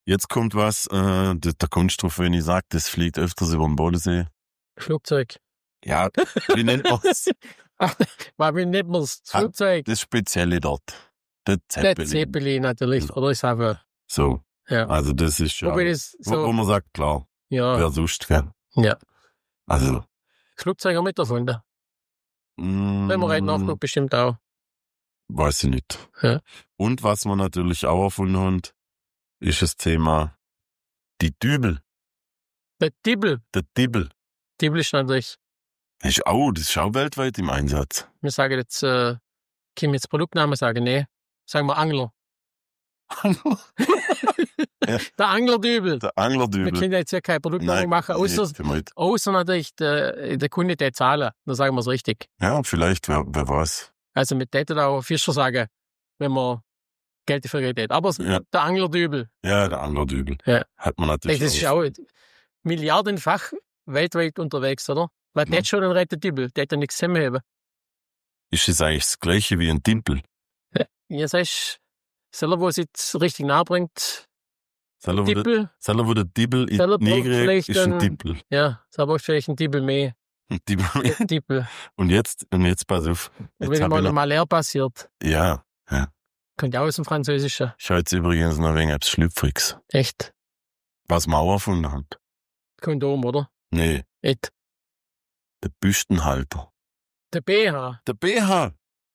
Speaker 1: Jetzt kommt was, äh, da, da kommst du drauf, wenn ich sage, das fliegt öfters über den Bodensee.
Speaker 2: Flugzeug.
Speaker 1: Ja, wie nennt man es?
Speaker 2: Weil wie nennt man das Flugzeug?
Speaker 1: Das Spezielle dort. Der
Speaker 2: Der
Speaker 1: Zeppelin.
Speaker 2: Zeppelin natürlich.
Speaker 1: Ja.
Speaker 2: Oder ist einfach,
Speaker 1: So,
Speaker 2: ja.
Speaker 1: also das ist schon,
Speaker 2: Wobei das
Speaker 1: wo, wo
Speaker 2: so,
Speaker 1: man sagt, klar,
Speaker 2: ja,
Speaker 1: wer sonst, gell?
Speaker 2: ja.
Speaker 1: Also,
Speaker 2: Flugzeug haben wir mit erfunden.
Speaker 1: mm,
Speaker 2: Wenn wir heute nachgucken, bestimmt auch.
Speaker 1: weiß ich nicht.
Speaker 2: Ja.
Speaker 1: Und was wir natürlich auch erfunden haben, ist das Thema die Dübel,
Speaker 2: Der Dibbel.
Speaker 1: der Dibbel.
Speaker 2: Dibbel ist natürlich,
Speaker 1: Das ist auch, das ist auch weltweit im Einsatz.
Speaker 2: wir sagen jetzt, äh, können wir jetzt Produktnamen sagen? Nee. Sagen wir Angler.
Speaker 1: Ja.
Speaker 2: Der Anglerdübel.
Speaker 1: Der
Speaker 2: Wir
Speaker 1: Anglerdübel.
Speaker 2: können jetzt ja keine Produktnamen
Speaker 1: Nein,
Speaker 2: machen, außer,
Speaker 1: nee, vielleicht.
Speaker 2: außer natürlich der, der Kunde, der zahlen. Dann sagen wir es richtig.
Speaker 1: Ja, vielleicht, wer, wer weiß.
Speaker 2: Also mit täten auch Fischer sagen, wenn man Geld dafür redet. Aber
Speaker 1: Ja.
Speaker 2: der Anglerdübel,
Speaker 1: Ja, der Anglerdübel.
Speaker 2: Ja.
Speaker 1: Hat man natürlich
Speaker 2: das ist auch milliardenfach weltweit unterwegs, oder? Weil
Speaker 1: Ja.
Speaker 2: der hat schon einen retten Dübel, der hat ja nichts zusammenheben.
Speaker 1: Ist das eigentlich das Gleiche wie ein Dimpel?
Speaker 2: Ja, sagst selber, wo es jetzt richtig nahe bringt,
Speaker 1: Selber, wo der,
Speaker 2: Dippel,
Speaker 1: selber, wo der Dibbel in
Speaker 2: Selber
Speaker 1: die Nähe
Speaker 2: vielleicht
Speaker 1: ist ein
Speaker 2: ein-
Speaker 1: Dimpel.
Speaker 2: ja, da brauchst du vielleicht einen Dibbel mehr.
Speaker 1: Ein Dibbel.
Speaker 2: Dibbel.
Speaker 1: Und jetzt, und jetzt pass auf. Jetzt
Speaker 2: Wenn
Speaker 1: hab
Speaker 2: mal
Speaker 1: ich noch,
Speaker 2: mal leer passiert,
Speaker 1: ja,
Speaker 2: kommt ja aus dem Französischen.
Speaker 1: ich habe jetzt übrigens noch ein wenig etwas Schlüpfriges.
Speaker 2: Echt.
Speaker 1: Was wir auch erfunden haben.
Speaker 2: Kondom, oder?
Speaker 1: Nee,
Speaker 2: Echt.
Speaker 1: der Büstenhalter.
Speaker 2: Der B H,
Speaker 1: Der B H.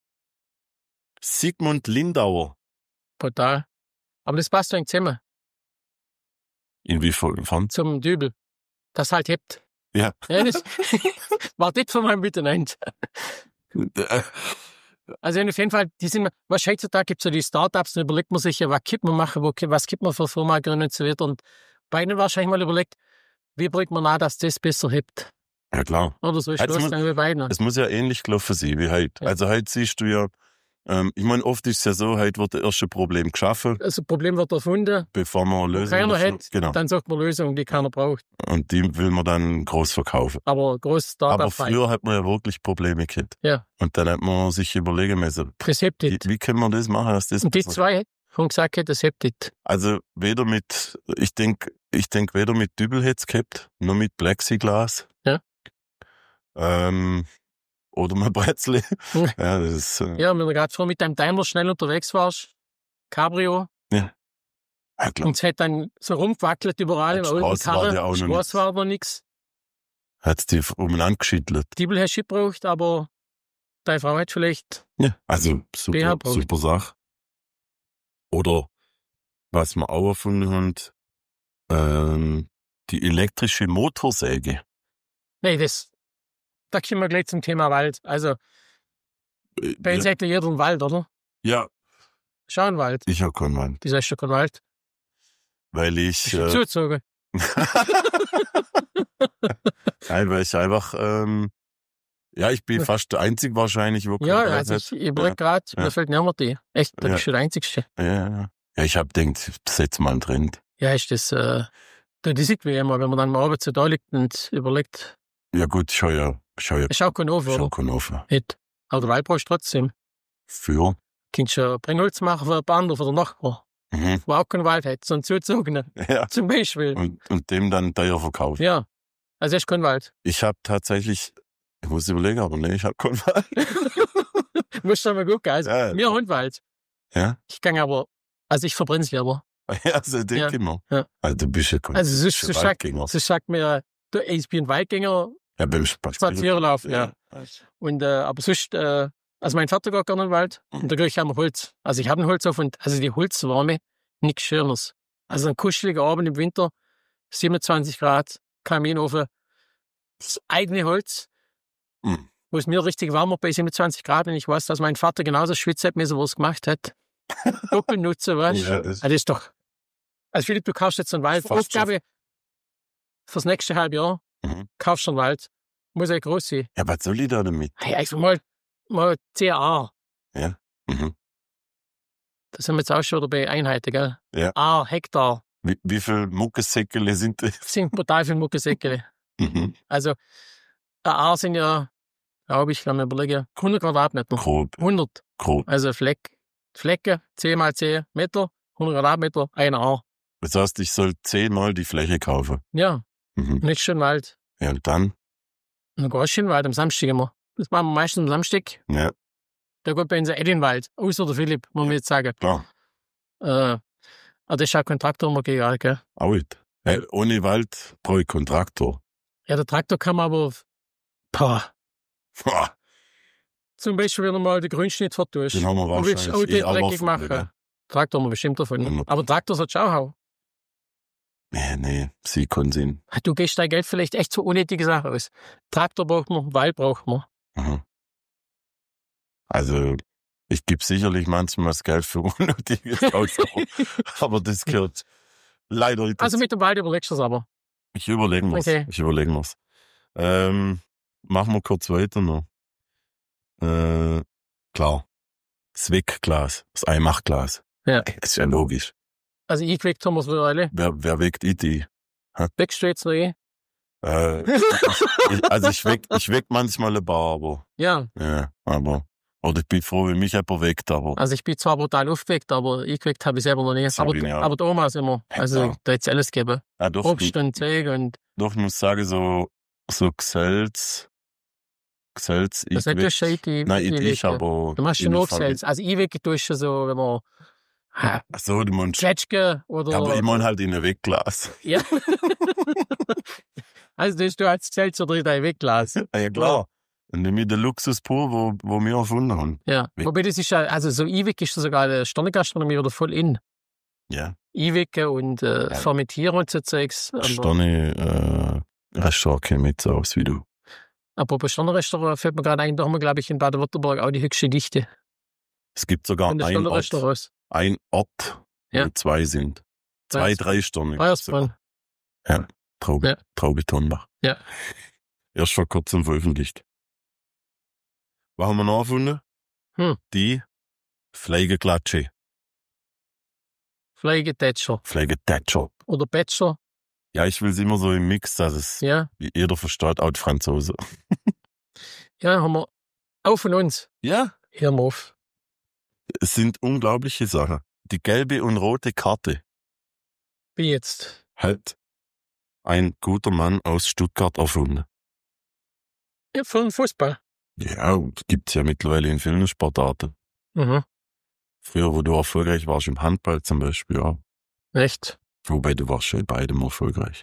Speaker 1: Sigmund Lindauer.
Speaker 2: brutal. Aber das passt eigentlich zusammen
Speaker 1: Inwiefern?
Speaker 2: zum Dübel. Das halt hebt.
Speaker 1: Ja.
Speaker 2: Ja, das war das von meinem Miteinander.
Speaker 1: Äh,
Speaker 2: Also auf jeden Fall, die sind, was heutzutage gibt es so die Startups, dann überlegt man sich ja, was kann man machen, wo, was kann man für Firma gründen und so weiter. Und bei ihnen wahrscheinlich mal überlegt, wie bringt man an, dass das besser hebt.
Speaker 1: Ja, klar.
Speaker 2: Oder so ist
Speaker 1: Also
Speaker 2: es
Speaker 1: muss-
Speaker 2: dann wie bei ihnen.
Speaker 1: Es muss ja ähnlich gelaufen sein wie heute.
Speaker 2: Ja.
Speaker 1: Also heute siehst du ja, ähm, ich meine, oft ist es ja so, heute wird das erste Problem geschaffen,
Speaker 2: Also Problem wird erfunden,
Speaker 1: bevor man eine
Speaker 2: wo
Speaker 1: Lösung
Speaker 2: keiner
Speaker 1: dafür-
Speaker 2: hat,
Speaker 1: Genau.
Speaker 2: dann sagt man Lösung, die keiner braucht.
Speaker 1: Und die will man dann groß verkaufen.
Speaker 2: Aber großes Startup.
Speaker 1: Aber früher hat man ja wirklich Probleme gehabt.
Speaker 2: Ja.
Speaker 1: Und dann hat man sich überlegen müssen,
Speaker 2: Das hebt
Speaker 1: wie,
Speaker 2: nicht.
Speaker 1: wie können wir das machen, dass das
Speaker 2: Und die
Speaker 1: besser-
Speaker 2: zwei haben gesagt, das hebt nicht.
Speaker 1: Also weder mit, ich denke, ich denk weder mit Dübel hätte es gehabt, nur mit Plexiglas.
Speaker 2: Ja.
Speaker 1: Ähm, oder mit Bretzli.
Speaker 2: Hm.
Speaker 1: Ja, das ist, äh,
Speaker 2: Ja, wenn du gerade vor mit deinem Daimler schnell unterwegs warst, Cabrio,
Speaker 1: ja klar.
Speaker 2: und es hat dann so rumgewackelt überall.
Speaker 1: Die Straße war ja auch noch
Speaker 2: Straße war aber nichts.
Speaker 1: Hat's die umeinander geschüttelt.
Speaker 2: Diebel hast du nicht gebraucht, aber deine Frau hat vielleicht.
Speaker 1: Ja. Also
Speaker 2: B H
Speaker 1: super,
Speaker 2: braucht.
Speaker 1: super Sache. Oder was wir auch erfunden haben, ähm, die elektrische Motorsäge.
Speaker 2: Nee, das, da kommen wir gleich zum Thema Wald. Also,
Speaker 1: Äh,
Speaker 2: bei uns
Speaker 1: ja,
Speaker 2: hat ja jeder einen Wald, oder?
Speaker 1: ja,
Speaker 2: Schau einen Wald.
Speaker 1: ich habe keinen Mann.
Speaker 2: Wieso hast du keinen Wald?
Speaker 1: Weil
Speaker 2: Ist
Speaker 1: ich,
Speaker 2: ja
Speaker 1: äh,
Speaker 2: zugezogen.
Speaker 1: nein, weil ich einfach, ähm, ja, ich bin fast der Einzige wahrscheinlich, wo keinen
Speaker 2: Ja,
Speaker 1: Wald
Speaker 2: also
Speaker 1: hat.
Speaker 2: ich, ich überlege gerade,
Speaker 1: Ja.
Speaker 2: mir fällt niemand die. Echt, da
Speaker 1: Ja.
Speaker 2: bist du der Einzigste.
Speaker 1: Ja, ja, ja. Ja, ich hab gedacht, setz mal einen Trend.
Speaker 2: Ja, ist das, äh, du, das sieht wie immer, wenn man dann mal abends so da liegt und überlegt,
Speaker 1: Ja gut, schau ja, schau ja,
Speaker 2: ist auch kein Ofen,
Speaker 1: schau
Speaker 2: oder?
Speaker 1: keinen offen.
Speaker 2: Nicht. Aber der Wald brauchst du trotzdem.
Speaker 1: Für?
Speaker 2: Kannst du Brennholz machen für einen Band oder Nachbar,
Speaker 1: Mhm.
Speaker 2: der auch keinen Wald hat, so einen zuzogenen,
Speaker 1: Ja.
Speaker 2: zum Beispiel.
Speaker 1: Und, und dem dann teuer verkaufen.
Speaker 2: Ja, also hast du keinen Wald.
Speaker 1: Ich habe tatsächlich, ich muss überlegen, aber nee, ich habe keinen Wald.
Speaker 2: Du musst doch mal gucken. Also,
Speaker 1: Ja.
Speaker 2: wir haben Wald.
Speaker 1: Ja?
Speaker 2: Ich kann aber, also ich verbrenn's lieber.
Speaker 1: Ja, so denke
Speaker 2: Ja.
Speaker 1: ich mir.
Speaker 2: Ja.
Speaker 1: Also du bist ja kein
Speaker 2: Also es ist,
Speaker 1: bist
Speaker 2: so
Speaker 1: ja
Speaker 2: sagt,
Speaker 1: Waldgänger.
Speaker 2: so sagt mir, du, ich bin Waldgänger,
Speaker 1: Ja, beim Spazieren.
Speaker 2: spazieren laufen, ja.
Speaker 1: Ja.
Speaker 2: Und, äh, aber sonst, äh, also mein Vater geht gerne in den Wald und da kriege ich immer Holz. Also ich habe einen Holzofen und, also die Holzwärme, nichts Schöneres. Also ein kuscheliger Abend im Winter, siebenundzwanzig Grad, Kaminofen, das eigene Holz,
Speaker 1: Mhm.
Speaker 2: wo es mir richtig warm wird bei siebenundzwanzig Grad, wenn ich weiß, dass mein Vater genauso schwitzt hat, wie er es gemacht hat. Doppelt nutzen, weißt du?
Speaker 1: Ja, das-
Speaker 2: Also das ist doch. Also Philipp, du kaufst jetzt einen Wald.
Speaker 1: Fast schon.
Speaker 2: Aufgabe fürs nächste halbe Jahr.
Speaker 1: Mhm.
Speaker 2: Kaufst du einen Wald. Muss ja groß sein.
Speaker 1: Ja, was soll ich da damit?
Speaker 2: Hey, einfach mal, mal C A.
Speaker 1: Mhm.
Speaker 2: Da sind wir jetzt auch schon wieder bei Einheiten, gell?
Speaker 1: Ja.
Speaker 2: A, Hektar.
Speaker 1: Wie, wie viel Muckesäckele sind das?
Speaker 2: Das sind brutal viele Muckesäckele.
Speaker 1: Mhm.
Speaker 2: Also, ein A sind ja, glaube ich, kann man überlegen, hundert Quadratmeter.
Speaker 1: Grob,
Speaker 2: hundert.
Speaker 1: grob.
Speaker 2: Also Fleck, Flecke, zehn mal zehn Meter, hundert Quadratmeter, ein A.
Speaker 1: Das heißt, ich soll zehnmal die Fläche kaufen.
Speaker 2: Ja,
Speaker 1: Mhm.
Speaker 2: nicht schön Wald.
Speaker 1: Ja, und dann?
Speaker 2: Und dann gehst du in den Wald am Samstag immer. Das machen wir meistens am Samstag.
Speaker 1: Ja,
Speaker 2: Da geht bei uns auch in den Wald. Außer der Philipp, muss man jetzt sagen.
Speaker 1: klar.
Speaker 2: Äh, aber das ist auch kein Traktor immer egal, gell?
Speaker 1: Auch nicht. Hey, ohne Wald brauche ich keinen Traktor.
Speaker 2: Ja, der Traktor kann man aber, pah,
Speaker 1: Boah,
Speaker 2: zum Beispiel, wenn du mal den Grünschnitt vertust.
Speaker 1: den haben wir
Speaker 2: Du willst
Speaker 1: wahrscheinlich
Speaker 2: Auto
Speaker 1: eh
Speaker 2: dreckig
Speaker 1: alle
Speaker 2: machen.
Speaker 1: gell?
Speaker 2: Traktor haben wir bestimmt davon.
Speaker 1: hundert
Speaker 2: Aber Traktor sollst du auch haben.
Speaker 1: Nee, nee, sie keinen Sinn.
Speaker 2: Du gehst dein Geld vielleicht echt für unnötige Sachen aus. Traktor braucht man, Wald braucht man.
Speaker 1: Mhm. Also, ich gebe sicherlich manchmal das Geld für Unnötiges aus, aber das gehört leider nicht.
Speaker 2: Also mit dem Wald überlegst du es aber.
Speaker 1: Ich überlege mir's.
Speaker 2: Okay.
Speaker 1: Ich überlege mir's. Ähm, machen wir kurz weiter noch. Äh, klar. Das Wegglas, das Einmachglas.
Speaker 2: Ja.
Speaker 1: Das ist ja logisch.
Speaker 2: Also ich geweckt haben wir es für alle.
Speaker 1: Wer, wer weckt ich die?
Speaker 2: Weckst du jetzt noch eh?
Speaker 1: Äh, ich, also ich weck, ich weck manchmal ein paar, aber,
Speaker 2: Ja,
Speaker 1: ja, aber, oder ich bin froh, wenn mich jemand weckt, aber,
Speaker 2: also ich bin zwar brutal aufgeweckt, aber ich geweckt habe ich selber noch nicht.
Speaker 1: Das
Speaker 2: Aber,
Speaker 1: hab ich nicht auch.
Speaker 2: aber die Omas immer. Also
Speaker 1: Ja.
Speaker 2: da hätte es alles gegeben.
Speaker 1: ja, doch,
Speaker 2: Obst und Zeug und
Speaker 1: doch, ich muss sagen, so, so Gesells, Gesells, ich
Speaker 2: das ist nicht
Speaker 1: weck-
Speaker 2: gescheit, die,
Speaker 1: nein,
Speaker 2: die
Speaker 1: ich, ich
Speaker 2: Wege.
Speaker 1: aber,
Speaker 2: Du machst schon
Speaker 1: in der
Speaker 2: Notfalls. Also ich wecke durch so, wenn man ha,
Speaker 1: Ach so, du meinst,
Speaker 2: Kletschke oder...
Speaker 1: ja, aber ich mein halt in ein Wegglas.
Speaker 2: Ja. Also das du als Zelt oder dein Wegglas.
Speaker 1: Ja, ja, klar. Und nämlich der Luxus pur, wo, wo wir erfunden haben.
Speaker 2: Ja.
Speaker 1: Weg.
Speaker 2: Wobei das ist ja, also so Einweg ist sogar der Sternegastronomie oder voll in.
Speaker 1: Ja.
Speaker 2: Einwecken und äh,
Speaker 1: Ja.
Speaker 2: fermentieren und so Zeugs. Aber,
Speaker 1: Sterne, äh, Restaurant kennt mich so aus wie du.
Speaker 2: apropos Sternenrestaurant fällt mir gerade ein, da haben wir, glaube ich, in Baden-Württemberg auch die höchste Dichte.
Speaker 1: Es gibt sogar
Speaker 2: Von den
Speaker 1: einen Ort,
Speaker 2: Sternenrestaurants.
Speaker 1: ein Ort, wo
Speaker 2: Ja.
Speaker 1: zwei sind. Zwei,
Speaker 2: Weiß-
Speaker 1: drei Sterne.
Speaker 2: Bayersbronn.
Speaker 1: Ja, Traube,
Speaker 2: Ja.
Speaker 1: Traube Tonbach.
Speaker 2: Ja.
Speaker 1: Erst vor kurzem veröffentlicht. Was haben wir noch erfunden?
Speaker 2: Hm.
Speaker 1: Die Pflegeklatsche.
Speaker 2: Pflegetätscher.
Speaker 1: Pflegetätscher.
Speaker 2: Oder Bätscher.
Speaker 1: Ja, ich will es immer so im Mix, dass es
Speaker 2: Ja.
Speaker 1: jeder versteht, auch die Franzose.
Speaker 2: Ja, haben wir auch von uns.
Speaker 1: Ja.
Speaker 2: Hör mal auf.
Speaker 1: Es sind unglaubliche Sachen. Die gelbe und rote Karte
Speaker 2: Wie jetzt?
Speaker 1: hat ein guter Mann aus Stuttgart erfunden.
Speaker 2: Ja, für den Fußball.
Speaker 1: Ja, gibt's ja mittlerweile in vielen Sportarten.
Speaker 2: Mhm.
Speaker 1: Früher, wo du erfolgreich warst im Handball zum Beispiel, ja.
Speaker 2: Echt?
Speaker 1: Wobei du warst schon in beidem erfolgreich.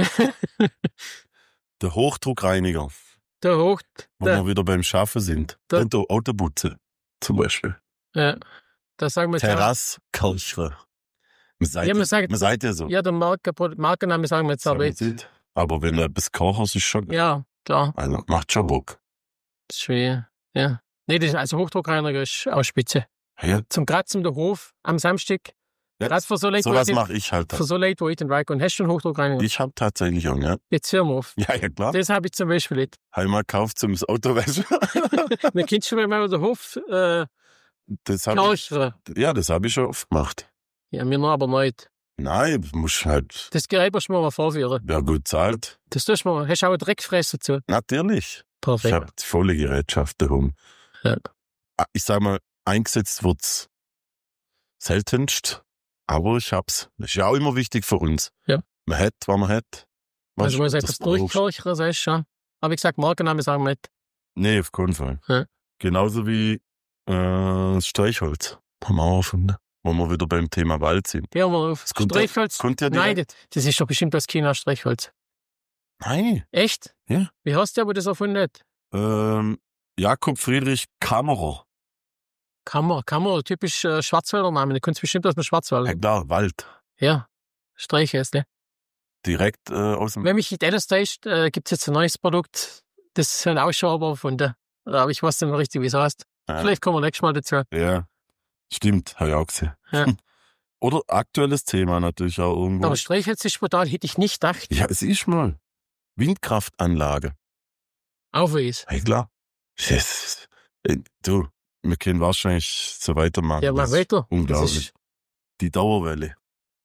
Speaker 1: Der Hochdruckreiniger,
Speaker 2: Der Hoch...
Speaker 1: wo
Speaker 2: Der,
Speaker 1: wir wieder beim Schaffen sind.
Speaker 2: Der-
Speaker 1: Und der Autoputze zum Beispiel.
Speaker 2: ja. Da sagen wir jetzt auch-
Speaker 1: Terrasskelchere. Man sagt,
Speaker 2: Ja, man sagt-
Speaker 1: man sagt ja so.
Speaker 2: Ja, der Marke, Markenname sagen wir jetzt aber
Speaker 1: Sagen wir
Speaker 2: jetzt.
Speaker 1: nicht. Aber wenn du etwas kochst, ist schon,
Speaker 2: Ja, klar.
Speaker 1: also macht schon Bock.
Speaker 2: Das ist schwer. Ja. Nee, das ist also Hochdruckreiniger ist auch spitze.
Speaker 1: Ja,
Speaker 2: Zum Kratzen der Hof am Samstag.
Speaker 1: ja,
Speaker 2: Gerade für so Leute,
Speaker 1: so
Speaker 2: wo
Speaker 1: was
Speaker 2: ich,
Speaker 1: mache ich halt.
Speaker 2: für so Leute, wo ich den Reich und hast du einen Hochdruckreiniger?
Speaker 1: Ich habe tatsächlich auch, ja.
Speaker 2: Jetzt hör mal auf.
Speaker 1: Ja, ja, klar.
Speaker 2: Das habe ich zum Beispiel nicht.
Speaker 1: Habe ich mal gekauft zum Autowäsche.
Speaker 2: Wir können schon mal den Hof äh,
Speaker 1: Das hab
Speaker 2: knarchern.
Speaker 1: ich, ja, das habe ich schon oft gemacht.
Speaker 2: Ja, wir noch aber nicht.
Speaker 1: Nein, du musst halt,
Speaker 2: Das Gerät musst du mir mal vorführen.
Speaker 1: wer gut zahlt.
Speaker 2: Das tust du mal. Hast du auch einen Dreckfresser dazu?
Speaker 1: Natürlich. Ich
Speaker 2: Perfekt.
Speaker 1: habe die volle Gerätschaft daheim.
Speaker 2: Ja.
Speaker 1: Ah, ich sag mal, eingesetzt wird's seltenst, aber ich hab's. Das ist ja auch immer wichtig für uns.
Speaker 2: Ja.
Speaker 1: Man hat, was man hat. Was
Speaker 2: Also, man sagt,
Speaker 1: das
Speaker 2: das
Speaker 1: brauchst.
Speaker 2: Durchkirchern, sagst du schon. Aber wie gesagt, Markenname sagen wir nicht.
Speaker 1: Nee, auf keinen Fall.
Speaker 2: Ja.
Speaker 1: Genauso wie äh, das Streichholz. Haben wir auch erfunden. Wo wir wieder beim Thema Wald sind.
Speaker 2: Hör mal auf.
Speaker 1: Das kommt ja-
Speaker 2: Streichholz?
Speaker 1: kommt ja
Speaker 2: Nein,
Speaker 1: direkt-
Speaker 2: das, das ist doch bestimmt aus China Streichholz.
Speaker 1: Nein.
Speaker 2: Echt?
Speaker 1: Ja.
Speaker 2: Wie heißt der, wo das erfunden hat?
Speaker 1: Ähm, Jakob Friedrich Kammerer.
Speaker 2: Kammer, Kammer, typisch äh, Schwarzwälder Name. Du kannst bestimmt aus dem Schwarzwald.
Speaker 1: Ja klar, Wald.
Speaker 2: Ja. Streichhäsle.
Speaker 1: Direkt äh, aus dem...
Speaker 2: Wenn mich nicht alles täuscht, äh, gibt es jetzt ein neues Produkt. Das sind auch schon aber erfunden. Aber ich weiß nicht mehr richtig, wie es heißt.
Speaker 1: Ja.
Speaker 2: Vielleicht kommen wir nächstes Mal dazu.
Speaker 1: Ja, stimmt, habe ich auch gesehen.
Speaker 2: Ja.
Speaker 1: Oder aktuelles Thema natürlich auch irgendwo.
Speaker 2: Aber Streichholz ist brutal, hätte ich nicht gedacht.
Speaker 1: Ja, es ist mal. Windkraftanlage.
Speaker 2: Auch wie es.
Speaker 1: Hey, klar. Yes. Äh, Du, wir können wahrscheinlich so weitermachen.
Speaker 2: Ja, mach
Speaker 1: Das ist
Speaker 2: weiter. Das
Speaker 1: Unglaublich.
Speaker 2: ist
Speaker 1: Die Dauerwelle.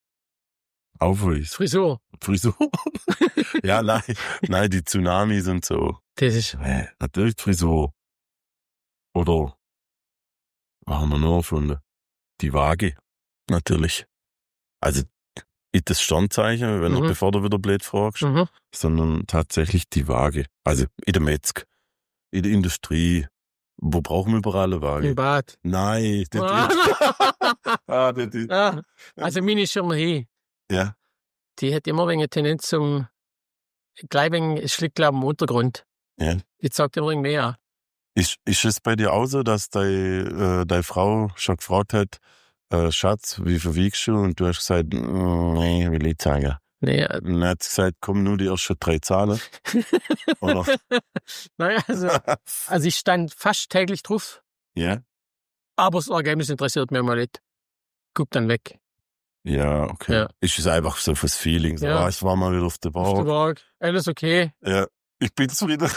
Speaker 1: Aufweis.
Speaker 2: Frisur.
Speaker 1: Frisur. Ja, nein, nein, die Tsunamis und so.
Speaker 2: Das ist,
Speaker 1: Nee, natürlich die Frisur. Oder, was haben wir noch erfunden? Die Waage. Natürlich. Also, nicht das Sternzeichen, wenn
Speaker 2: Mhm.
Speaker 1: du, bevor du wieder blöd fragst,
Speaker 2: Mhm.
Speaker 1: sondern tatsächlich die Waage. Also in der Metzg, in der Industrie. Wo brauchen wir überall eine
Speaker 2: Im
Speaker 1: Waage?
Speaker 2: Bad.
Speaker 1: Nein, das
Speaker 2: Ah.
Speaker 1: ist. ah, das ist.
Speaker 2: Ja, also meine ist schon mal hin.
Speaker 1: Ja.
Speaker 2: Die hat immer eine Tendenz zum, gleich wegen, es liegt glaube ich im Untergrund.
Speaker 1: Ja.
Speaker 2: Die sagt immer ein mehr.
Speaker 1: Ist, ist es bei dir auch so, dass deine, äh, deine Frau schon gefragt hat, äh, Schatz, wie viel wiegst du? Und du hast gesagt, mm, nee, will ich nicht sagen.
Speaker 2: Nee,
Speaker 1: Und dann hat sie gesagt, komm nur die ersten drei Zahlen. Oder?
Speaker 2: naja, also, also ich stand fast täglich drauf,
Speaker 1: Ja?
Speaker 2: aber das Ergebnis interessiert mich mal nicht. Guck dann weg.
Speaker 1: Ja, okay.
Speaker 2: Ja.
Speaker 1: Ist es einfach so fürs Feeling. So,
Speaker 2: Ja.
Speaker 1: ah, ich war mal wieder auf der
Speaker 2: Auf der
Speaker 1: Bar.
Speaker 2: Waage, alles okay.
Speaker 1: Ja, ich bin zufrieden.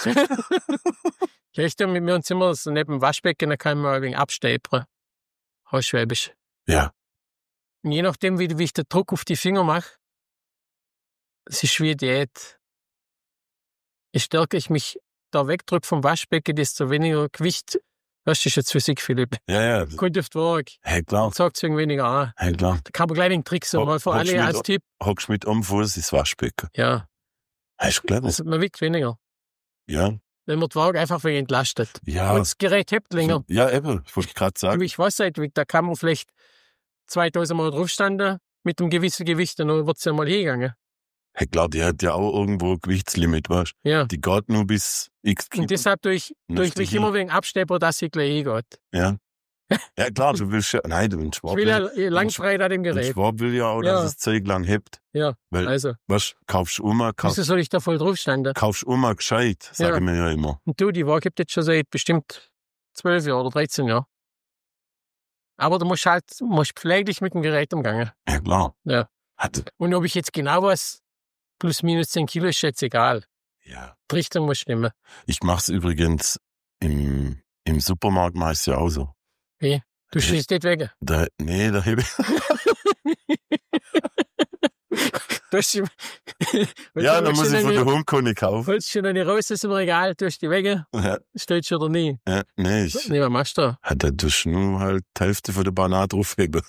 Speaker 2: Ja, ich tue mit mir und Zimmer so neben dem Waschbecken, da kann man ein wenig abstepern. Hausschwäbisch.
Speaker 1: Ja,
Speaker 2: Und je nachdem, wie, wie ich den Druck auf die Finger mache, es ist wie eine Diät. Je stärker ich mich da wegdrücke vom Waschbecken, desto weniger Gewicht. Das ist jetzt Physik, Philipp.
Speaker 1: ja, ja.
Speaker 2: Kommt auf die Waage.
Speaker 1: Hey, klar.
Speaker 2: Und sagt es wegen weniger an.
Speaker 1: Hey, klar.
Speaker 2: Da kann man gleich einen Trick so
Speaker 1: Ho-
Speaker 2: mal für
Speaker 1: hockst
Speaker 2: alle
Speaker 1: mit-
Speaker 2: als Tipp.
Speaker 1: Hockst mit am Fuß ins Waschbecken.
Speaker 2: Ja,
Speaker 1: Hast du clever?
Speaker 2: also man wiegt weniger.
Speaker 1: Ja.
Speaker 2: Wenn man die Waage einfach wegen entlastet.
Speaker 1: Ja.
Speaker 2: Und das Gerät hebt länger.
Speaker 1: Ja, eben. Wollte ich gerade sagen.
Speaker 2: Wie ich weiß, seit, da kann man vielleicht zweitausend Mal draufstanden mit einem gewissen Gewicht und dann wird es ja mal hingegangen.
Speaker 1: Hey, klar, die hat ja auch irgendwo ein Gewichtslimit, weißt du?
Speaker 2: Ja.
Speaker 1: Die geht nur bis x Kilo.
Speaker 2: Und deshalb tue ich,
Speaker 1: Und
Speaker 2: tue
Speaker 1: ist
Speaker 2: ich
Speaker 1: die
Speaker 2: mich
Speaker 1: hin.
Speaker 2: immer wegen Abstepper, dass sie gleich hingeht.
Speaker 1: Ja. Ja, klar, du willst ja, nein, du willst
Speaker 2: Ich
Speaker 1: Schwab.
Speaker 2: will ja Langfreude an dem
Speaker 1: Ein
Speaker 2: Gerät.
Speaker 1: Schwab will ja auch,
Speaker 2: Ja.
Speaker 1: dass es Zeug lang hebt.
Speaker 2: Ja,
Speaker 1: Weil,
Speaker 2: also,
Speaker 1: weißt du, kaufst du Oma, kaufst,
Speaker 2: wieso soll ich da voll draufstanden?
Speaker 1: kaufst Oma gescheit,
Speaker 2: Ja.
Speaker 1: sagen wir ja immer.
Speaker 2: Und du, die Waage gibt jetzt schon seit bestimmt zwölf Jahren oder dreizehn Jahren. Aber du musst halt, musst pfleglich mit dem Gerät umgehen.
Speaker 1: Ja, klar.
Speaker 2: Ja.
Speaker 1: Hat,
Speaker 2: Und ob ich jetzt genau was, plus minus zehn Kilo, ist jetzt egal.
Speaker 1: ja.
Speaker 2: Die Richtung muss stimmen.
Speaker 1: Ich mach's übrigens im, im Supermarkt meist ja auch so.
Speaker 2: Wie? Du
Speaker 1: Äh,
Speaker 2: schießt nicht weg.
Speaker 1: Da, nee, da heb ich,
Speaker 2: Du hast die,
Speaker 1: ja, da muss ich von der
Speaker 2: Hund.
Speaker 1: Homekone kaufen.
Speaker 2: Holst schon eine raus aus dem Regal, tust die weg,
Speaker 1: Ja,
Speaker 2: steht schon oder nie.
Speaker 1: ja, nee, ich,
Speaker 2: Nee, was machst du da?
Speaker 1: hat der tust nur halt die Hälfte von der Banane draufheben.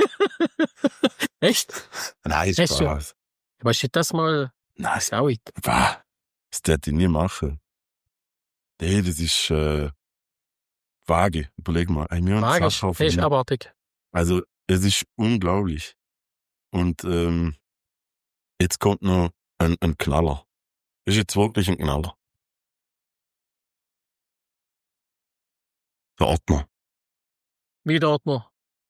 Speaker 2: Echt?
Speaker 1: Nein,
Speaker 2: Hast du?
Speaker 1: Spaß.
Speaker 2: Was ist das mal?
Speaker 1: Nein,
Speaker 2: Sau ich.
Speaker 1: was? Das hätte ich nie machen. Nee, das ist, äh, vage. Überleg mal. Ein Million
Speaker 2: Magisch.
Speaker 1: Sachen auf
Speaker 2: Das ist
Speaker 1: den-
Speaker 2: abartig.
Speaker 1: Also, es ist unglaublich. Und ähm, jetzt kommt noch ein, ein Knaller. Das ist jetzt wirklich ein Knaller. Der Ordner.
Speaker 2: Wie der Ordner.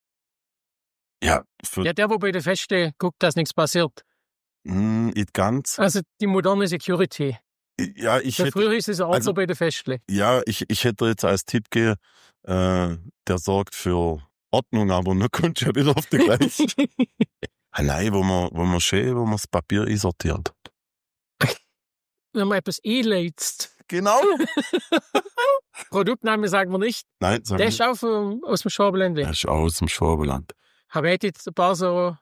Speaker 1: Ja, für,
Speaker 2: Ja, der, wo bei der Feste guckt, dass nichts passiert.
Speaker 1: mh, nicht ganz.
Speaker 2: Also die moderne Security.
Speaker 1: Ja, ich
Speaker 2: Ja,
Speaker 1: hätte,
Speaker 2: früher hieß es Ordner
Speaker 1: also-
Speaker 2: bei der Festle.
Speaker 1: ja, ich, ich hätte jetzt als Tipp gegeben, äh, der sorgt für Ordnung, aber dann kommst du ja wieder auf die gleiche. Ah, nein, wo man, wo man schön, wo man das Papier einsortiert.
Speaker 2: Wenn man etwas einlädst.
Speaker 1: Genau.
Speaker 2: Produktname sagen wir nicht.
Speaker 1: Nein, sag
Speaker 2: Der
Speaker 1: ich.
Speaker 2: ist auch vom, aus dem Schwabenländle.
Speaker 1: Der ist aus dem Schwabenland.
Speaker 2: Habe ich jetzt ein paar so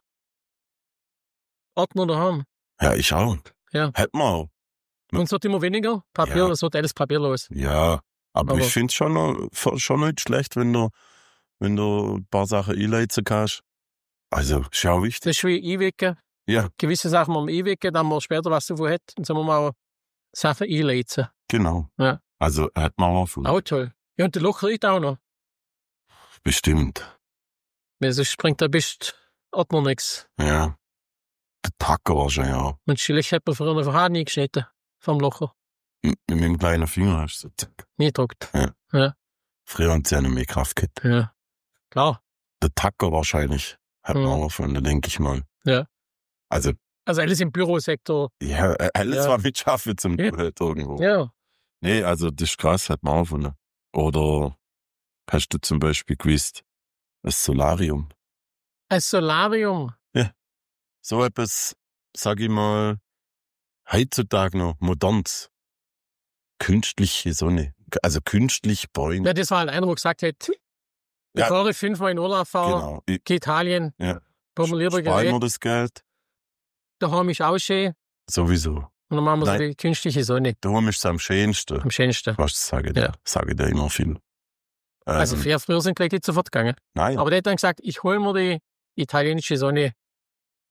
Speaker 2: Ordner daheim.
Speaker 1: Ja, ich auch.
Speaker 2: Ja.
Speaker 1: Hätten wir auch. Ja.
Speaker 2: Und es wird immer weniger. Papier,
Speaker 1: Ja.
Speaker 2: das wird alles papierlos.
Speaker 1: Ja, aber,
Speaker 2: Aber-
Speaker 1: ich finde es schon, noch- schon nicht schlecht, wenn du, wenn du ein paar Sachen einleiten kannst. Also, ist ja auch wichtig.
Speaker 2: Das ist wie einwecken.
Speaker 1: Ja,
Speaker 2: Gewisse Sachen muss man einwecken, dann man später was davon hat. Und sagen wir mal Sachen einleiten.
Speaker 1: genau.
Speaker 2: Ja.
Speaker 1: Also, hätten wir auch viel.
Speaker 2: Auch toll. Ja, und der Loch riecht auch noch.
Speaker 1: Bestimmt.
Speaker 2: Weil sonst springt da bist Ordner nichts.
Speaker 1: Ja. Der Tacker wahrscheinlich auch.
Speaker 2: Und vielleicht hat man früher einfach Haar eingeschnitten. Vom Locher.
Speaker 1: M- Mit dem kleinen Finger hast du so, zack.
Speaker 2: Nie gedruckt.
Speaker 1: Früher haben sie ja noch mehr Kraft gehabt.
Speaker 2: Ja. Klar.
Speaker 1: Der Tacker wahrscheinlich. Hat man
Speaker 2: Mhm.
Speaker 1: auch von, denke ich mal.
Speaker 2: Ja.
Speaker 1: Also,
Speaker 2: Also alles im Bürosektor.
Speaker 1: ja, äh, alles
Speaker 2: Ja.
Speaker 1: war mit Schaffen zum
Speaker 2: Ja.
Speaker 1: Halt irgendwo.
Speaker 2: Ja.
Speaker 1: Nee, also, das ist krass, hat man auch von. Oder hast du zum Beispiel gewusst, das Solarium.
Speaker 2: Ein Solarium.
Speaker 1: So etwas, sag ich mal, heutzutage noch modernes. Künstliche Sonne. Also künstlich Bäume.
Speaker 2: Ja, das war halt einer, der gesagt hat,
Speaker 1: Ja.
Speaker 2: bevor ich fünfmal in Urlaub fahre,
Speaker 1: Genau. Ich,
Speaker 2: gehe Italien,
Speaker 1: Ja.
Speaker 2: bauen wir lieber
Speaker 1: sparen wir
Speaker 2: Gerät,
Speaker 1: das Geld?
Speaker 2: daheim ist auch schön
Speaker 1: Sowieso.
Speaker 2: und dann machen wir so
Speaker 1: Nein.
Speaker 2: die künstliche Sonne
Speaker 1: Daheim ist es am schönsten.
Speaker 2: am schönsten.
Speaker 1: Was sage ich dir?
Speaker 2: Ja.
Speaker 1: Sage ich dir immer viel. Ähm,
Speaker 2: Also früher, früher sind gleich nicht sofort gegangen.
Speaker 1: nein.
Speaker 2: Aber der hat dann gesagt, ich hole mir die italienische Sonne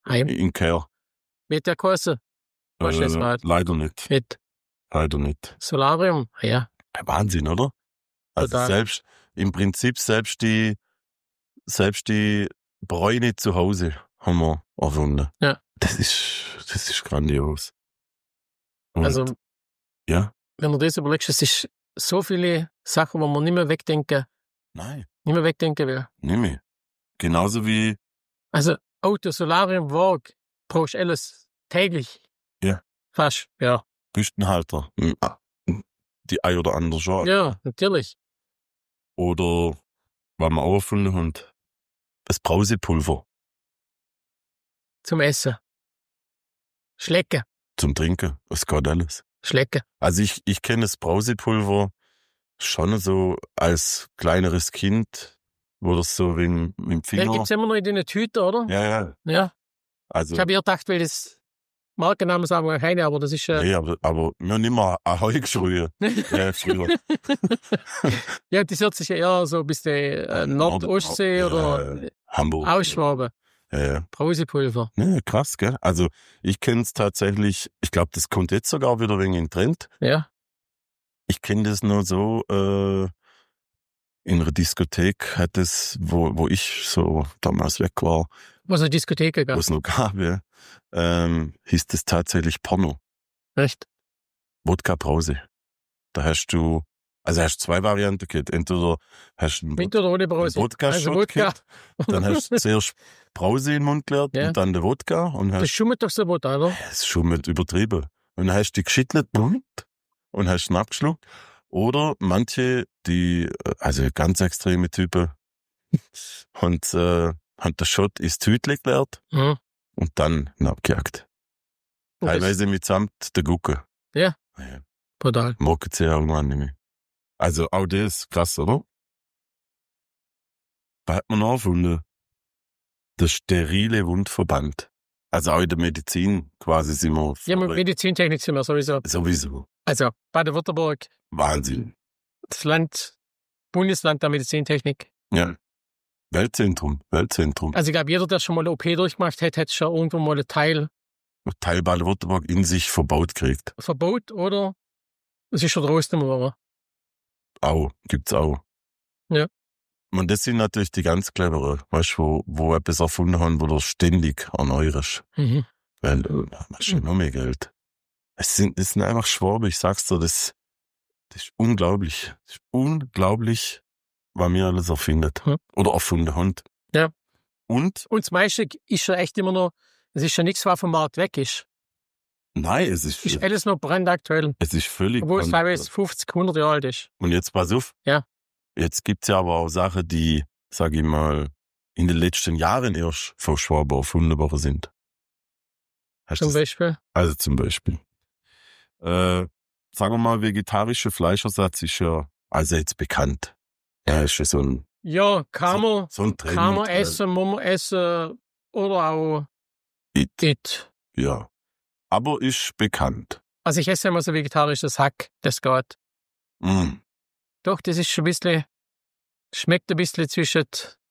Speaker 2: Heim.
Speaker 1: in Kehr.
Speaker 2: Mit der Kurse. Was
Speaker 1: Äh,
Speaker 2: jetzt mal?
Speaker 1: leider nicht.
Speaker 2: Mit
Speaker 1: Leider nicht.
Speaker 2: Solarium. Ja.
Speaker 1: Wahnsinn, oder? Also
Speaker 2: Total.
Speaker 1: selbst, im Prinzip selbst die, selbst die Bräune zu Hause haben wir erfunden.
Speaker 2: Ja.
Speaker 1: Das ist, das ist grandios. Und,
Speaker 2: Also,
Speaker 1: ja,
Speaker 2: wenn du das überlegst, es ist so viele Sachen, wo man nicht mehr wegdenken,
Speaker 1: nein,
Speaker 2: nicht mehr wegdenken will.
Speaker 1: nicht mehr. Genauso wie,
Speaker 2: Also, Auto, Solarium, Waage, brauchst alles täglich.
Speaker 1: Ja.
Speaker 2: Fast, ja.
Speaker 1: Büstenhalter. Hm, ah, die ein oder andere schon.
Speaker 2: Ja, natürlich.
Speaker 1: Oder, was wir auch erfunden haben, das Brausepulver
Speaker 2: Zum Essen. Schlecken.
Speaker 1: zum Trinken. Das geht alles.
Speaker 2: Schlecken.
Speaker 1: Also ich, ich kenne das Brausepulver schon so als kleineres Kind, wo das so wie im, mit dem
Speaker 2: Den
Speaker 1: Finger.
Speaker 2: gibt's immer noch in den Tüten, oder?
Speaker 1: Ja, ja.
Speaker 2: Ja.
Speaker 1: Also,
Speaker 2: Ich habe eher gedacht, weil das Markennamen sagen wir keine, aber das ist äh,
Speaker 1: nee, aber, aber wir nicht mehr Ahoi geschrien. Ja, früher.
Speaker 2: ja, das hört sich ja eher so ein bisschen äh, Nordostsee
Speaker 1: Ja,
Speaker 2: oder
Speaker 1: Hamburg.
Speaker 2: Ausschwaben.
Speaker 1: Ja, ja.
Speaker 2: Brausepulver.
Speaker 1: Ja, krass, gell? Also ich kenne es tatsächlich, ich glaube, das kommt jetzt sogar wieder wegen in den Trend.
Speaker 2: Ja.
Speaker 1: Ich kenne das nur so, äh, in einer Diskothek hat es, wo, wo ich so damals weg war,
Speaker 2: Was eine Diskothek
Speaker 1: wo
Speaker 2: gab.
Speaker 1: es noch gab, ja, ähm, hieß das tatsächlich Porno.
Speaker 2: Echt?
Speaker 1: Wodka Brause. Da hast du, also hast zwei Varianten gehabt. Entweder hast du einen
Speaker 2: Mit oder ohne Brause?
Speaker 1: Wodka-Shot
Speaker 2: Also Wodka.
Speaker 1: gehabt, dann hast du zuerst Brause in den Mund geleert
Speaker 2: Ja.
Speaker 1: und dann den Wodka und
Speaker 2: Das
Speaker 1: hast,
Speaker 2: schummelt doch so gut, oder?
Speaker 1: es ist schon mit übertrieben. Und dann hast du die geschüttelt und hast ihn abgeschluckt. Oder manche, die, also ganz extreme Typen, und, äh, haben den Shot ins Tütli geleert
Speaker 2: Mhm.
Speaker 1: und dann ihn abgejagt.
Speaker 2: Und das-
Speaker 1: Teilweise mitsamt der Gucke.
Speaker 2: Ja.
Speaker 1: Ja.
Speaker 2: Brutal.
Speaker 1: Mocken sie ja irgendwann nicht mehr. Also auch das krass, oder? Was hat man noch erfunden? Der sterile Wundverband. Also auch in der Medizin quasi sind wir
Speaker 2: Ja, mit
Speaker 1: vorweg-
Speaker 2: Medizintechnik sind wir sowieso.
Speaker 1: sowieso.
Speaker 2: Also, Baden-Württemberg,
Speaker 1: Wahnsinn.
Speaker 2: das Land, Bundesland der Medizintechnik.
Speaker 1: Ja. Weltzentrum, Weltzentrum.
Speaker 2: Also, ich glaube, jeder, der schon mal eine O P durchgemacht hat, hat schon irgendwo mal ein Teil
Speaker 1: Teil Baden-Württemberg in sich verbaut gekriegt.
Speaker 2: verbaut oder es ist schon draußen geworden.
Speaker 1: Auch, gibt's auch.
Speaker 2: Ja.
Speaker 1: Und das sind natürlich die ganz cleveren, weißt du, wo, wo etwas erfunden haben, wo du ständig erneuerst.
Speaker 2: Mhm.
Speaker 1: Weil, äh, da machst du noch mehr Geld. Es sind, es sind einfach Schwaben, ich sag's dir, das, das ist unglaublich. Das ist unglaublich, was wir alles erfindet.
Speaker 2: Ja.
Speaker 1: Oder erfunden haben.
Speaker 2: Ja.
Speaker 1: Und,
Speaker 2: Und das meiste ist ja echt immer noch, es ist ja nichts, was vom Markt weg ist.
Speaker 1: nein, es ist,
Speaker 2: Ist alles noch brandaktuell.
Speaker 1: es ist völlig
Speaker 2: Obwohl es
Speaker 1: anders.
Speaker 2: teilweise fünfzig, hundert Jahre alt ist.
Speaker 1: Und jetzt pass auf.
Speaker 2: Ja.
Speaker 1: Jetzt gibt's ja aber auch Sachen, die, sag ich mal, in den letzten Jahren erst von Schwaben erfunden worden sind. Hast
Speaker 2: Zum
Speaker 1: du's-
Speaker 2: Beispiel.
Speaker 1: Also zum Beispiel. Äh, sagen wir mal, vegetarischer Fleischersatz ist ja also jetzt bekannt. Ja, ist ja so ein,
Speaker 2: Ja, kann man,
Speaker 1: so ein Trend.
Speaker 2: kann man
Speaker 1: äh,
Speaker 2: essen, muss man essen oder auch
Speaker 1: It.
Speaker 2: nicht.
Speaker 1: Ja. Aber ist bekannt.
Speaker 2: Also ich esse immer so vegetarisches Hack, das geht.
Speaker 1: Mm.
Speaker 2: Doch, das ist schon ein bisschen, schmeckt ein bisschen zwischen,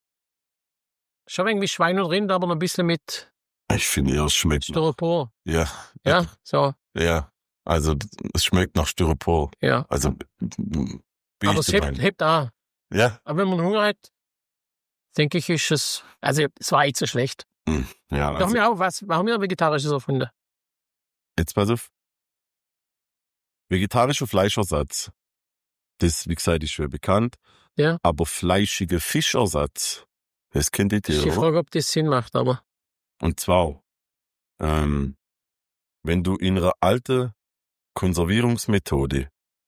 Speaker 2: schon irgendwie Schwein und Rind, aber noch ein bisschen mit
Speaker 1: Ich finde, ja, es schmeckt nach,
Speaker 2: Styropor.
Speaker 1: ja,
Speaker 2: Ja, so,
Speaker 1: ja. Also, es schmeckt nach Styropor.
Speaker 2: ja.
Speaker 1: Also, mm, bin
Speaker 2: Aber
Speaker 1: ich
Speaker 2: es
Speaker 1: dabei.
Speaker 2: hebt, hebt auch.
Speaker 1: Ja,
Speaker 2: Aber wenn man Hunger hat, denke ich, ist es, also es war nicht so schlecht.
Speaker 1: ja,
Speaker 2: Da haben
Speaker 1: also,
Speaker 2: wir auch was, wir haben ja vegetarisches erfunden.
Speaker 1: jetzt pass auf. Vegetarischer Fleischersatz. Das, wie gesagt, ist schon bekannt.
Speaker 2: Ja.
Speaker 1: Aber fleischiger Fischersatz, das kennt ihr,
Speaker 2: Ist die
Speaker 1: oder?
Speaker 2: Frage, ob das Sinn macht, aber
Speaker 1: Und zwar, ähm, wenn du in einer alten Konservierungsmethode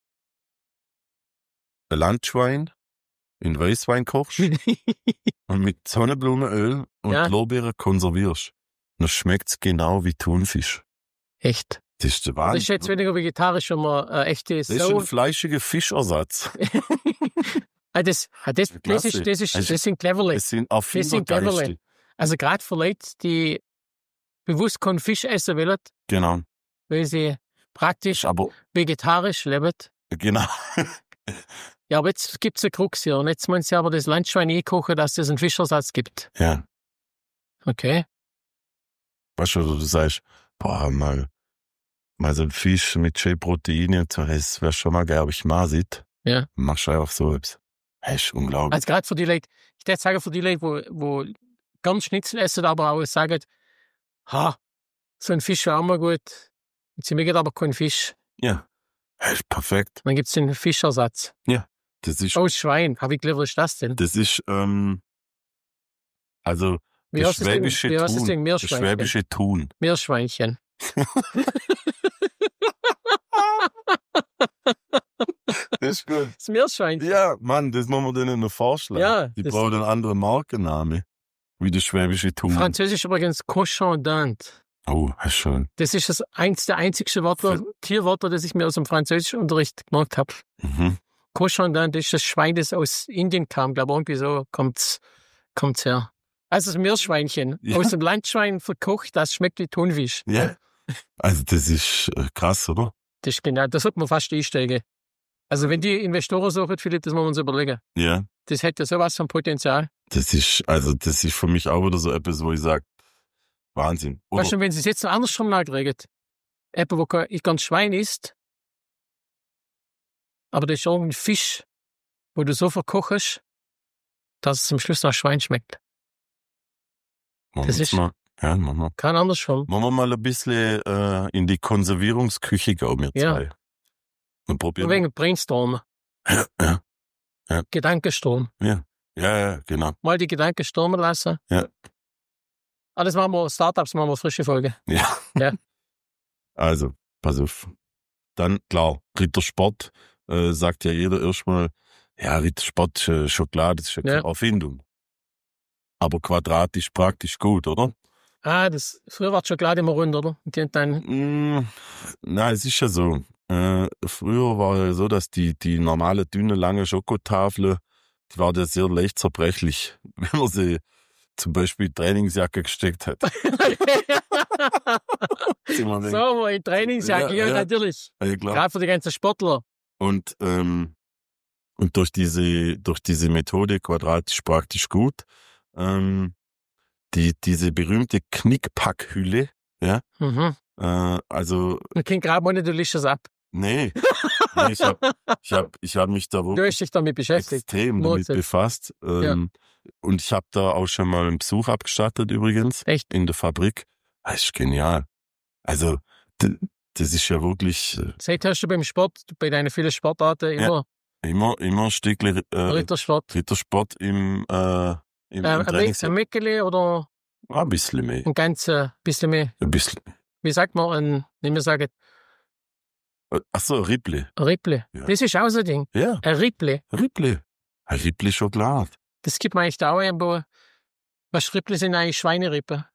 Speaker 1: ein Landschwein in Weißwein kochst und mit Sonnenblumenöl und
Speaker 2: Ja.
Speaker 1: Lorbeeren konservierst, dann schmeckt's genau wie Thunfisch.
Speaker 2: echt.
Speaker 1: Das ist der
Speaker 2: Das
Speaker 1: Wahnsinn.
Speaker 2: ist jetzt weniger vegetarisch, wenn man äh, echte
Speaker 1: das ist
Speaker 2: Sau.
Speaker 1: ein fleischiger Fischersatz.
Speaker 2: ah, das, ah, das, das,
Speaker 1: Klasse.
Speaker 2: ist, das, ist,
Speaker 1: Also,
Speaker 2: das sind Cleverle.
Speaker 1: Es sind
Speaker 2: Das sind
Speaker 1: Erfindergeister.
Speaker 2: Cleverle. Also gerade für Leute, die bewusst keinen Fisch essen wollen,
Speaker 1: Genau.
Speaker 2: weil sie praktisch
Speaker 1: Aber,
Speaker 2: vegetarisch leben.
Speaker 1: genau.
Speaker 2: Ja, aber jetzt gibt es eine Krux hier. Und jetzt müssen sie aber das Landschwein einkochen, dass es einen Fischersatz gibt.
Speaker 1: Ja.
Speaker 2: Okay.
Speaker 1: Weißt du, oder du sagst, boah, mal, mal so ein Fisch mit schön Proteinen, das wäre schon mal geil, aber ich mag es.
Speaker 2: Ja.
Speaker 1: Machst du einfach so etwas. Das ist unglaublich.
Speaker 2: Also gerade für die Leute, ich würde sagen, für die Leute, wo, wo ganz Schnitzel essen, aber auch sagen, ha, so ein Fisch wäre auch mal gut. Und sie mögen aber keinen Fisch.
Speaker 1: Ja, das ist perfekt.
Speaker 2: Dann gibt es den Fischersatz.
Speaker 1: Das ist,
Speaker 2: Aus Schwein. Wie clever ist das denn?
Speaker 1: das ist, ähm, also,
Speaker 2: Wie
Speaker 1: das
Speaker 2: heißt das Ding?
Speaker 1: schwäbische
Speaker 2: Wie heißt das
Speaker 1: Thun.
Speaker 2: Ding?
Speaker 1: Das
Speaker 2: Meerschweinchen.
Speaker 1: schwäbische Thun.
Speaker 2: Meerschweinchen.
Speaker 1: Das ist gut.
Speaker 2: Das Meerschweinchen.
Speaker 1: Ja, Mann, das muss man denen noch vorschlagen.
Speaker 2: Ja,
Speaker 1: Die
Speaker 2: das-
Speaker 1: brauchen einen anderen Markennamen. Wie das schwäbische Thun.
Speaker 2: Französisch übrigens Cochon d'Inde.
Speaker 1: Oh, das ist schön.
Speaker 2: Das ist das eins der einzigsten Wörter, Tierwörter, das ich mir aus dem Französischunterricht gemerkt habe.
Speaker 1: Mhm.
Speaker 2: Cochon d'Inde ist das Schwein, das aus Indien kam, glaube ich, irgendwie so kommt's, kommt's her. Also das Meerschweinchen.
Speaker 1: Ja.
Speaker 2: Aus dem Landschwein verkocht, das schmeckt wie Thunfisch.
Speaker 1: Ja. Also, das ist äh, krass, oder?
Speaker 2: Das ist genau, da sollte man fast einsteigen. Also wenn die Investoren suchen, Philipp, das muss man uns überlegen.
Speaker 1: Ja.
Speaker 2: Das hätte sowas von Potenzial.
Speaker 1: Das ist, also, das ist für mich auch wieder so etwas, wo ich sage, Wahnsinn. Oder?
Speaker 2: Weißt du, wenn sie es jetzt noch andersrum nachkriegen, jemand, wo kein ganz Schwein isst, aber das ist irgendein Fisch, wo du so verkochst, dass es zum Schluss nach Schwein schmeckt.
Speaker 1: Machen
Speaker 2: das
Speaker 1: wir jetzt
Speaker 2: ist-
Speaker 1: mal, ja, machen wir.
Speaker 2: Kein andersrum.
Speaker 1: Machen wir mal ein bisschen äh, in die Konservierungsküche gehen, wir
Speaker 2: Ja.
Speaker 1: zwei. Und probieren.
Speaker 2: Wegen Brainstorm,
Speaker 1: Ja, ja,
Speaker 2: Gedankensturm.
Speaker 1: ja, ja, genau.
Speaker 2: Mal die Gedanken stürmen lassen.
Speaker 1: Ja.
Speaker 2: Ah, das machen wir, Startups machen wir frische Folge.
Speaker 1: Ja.
Speaker 2: Ja.
Speaker 1: Also, pass auf. Dann, klar, Rittersport äh, sagt ja jeder erstmal, ja, Rittersport, äh, Schokolade, das ist ja keine
Speaker 2: Ja.
Speaker 1: Erfindung. Aber quadratisch praktisch gut, oder?
Speaker 2: Ah, das, früher war die Schokolade immer rund, oder? Und die haben dann,
Speaker 1: Mm, na, es ist ja so. Äh, früher war ja so, dass die, die normale, dünne, lange Schokotafel, die war ja sehr leicht zerbrechlich, wenn man sie zum Beispiel in die Trainingsjacke gesteckt hat. Sind wir
Speaker 2: so, wo in Trainingsjacke, ja,
Speaker 1: Ja, ja.
Speaker 2: natürlich.
Speaker 1: ja, klar.
Speaker 2: Gerade für die ganzen Sportler.
Speaker 1: Und, ähm, und durch diese, durch diese Methode quadratisch praktisch gut, ähm, die, diese berühmte Knickpackhülle,
Speaker 2: Mhm.
Speaker 1: äh, also,
Speaker 2: Und kein Grabmonat, du liest es ab.
Speaker 1: nee, nee ich habe ich hab, ich hab mich da
Speaker 2: Du
Speaker 1: wirklich
Speaker 2: hast dich damit beschäftigt.
Speaker 1: extrem damit
Speaker 2: Wahnsinn.
Speaker 1: befasst. Ähm, Und ich habe da auch schon mal einen Besuch abgestattet übrigens,
Speaker 2: Echt?
Speaker 1: in der Fabrik. Das ist genial. Also, d- das ist ja wirklich äh,
Speaker 2: Seit hast du beim Sport, bei deinen vielen Sportarten immer
Speaker 1: immer, immer ein Stückchen äh,
Speaker 2: Rittersport.
Speaker 1: Rittersport im, äh, im,
Speaker 2: Äh,
Speaker 1: im
Speaker 2: ein, Me-
Speaker 1: Trainings.
Speaker 2: ein Mäckeli oder
Speaker 1: Ah, ein bisschen mehr.
Speaker 2: ein ganzes bisschen mehr?
Speaker 1: Ein bisschen.
Speaker 2: Wie sagt man, ein, nicht mehr sagen,
Speaker 1: Äh, Ach so, Rippli.
Speaker 2: ein Rippli.
Speaker 1: Ja.
Speaker 2: Das ist auch so ein Ding.
Speaker 1: Ja,
Speaker 2: Ein Rippli.
Speaker 1: Rippli. Ein Rippli Schokolade.
Speaker 2: Das gibt man eigentlich da auch irgendwo. Was Rippli sind eigentlich Schweinerippen.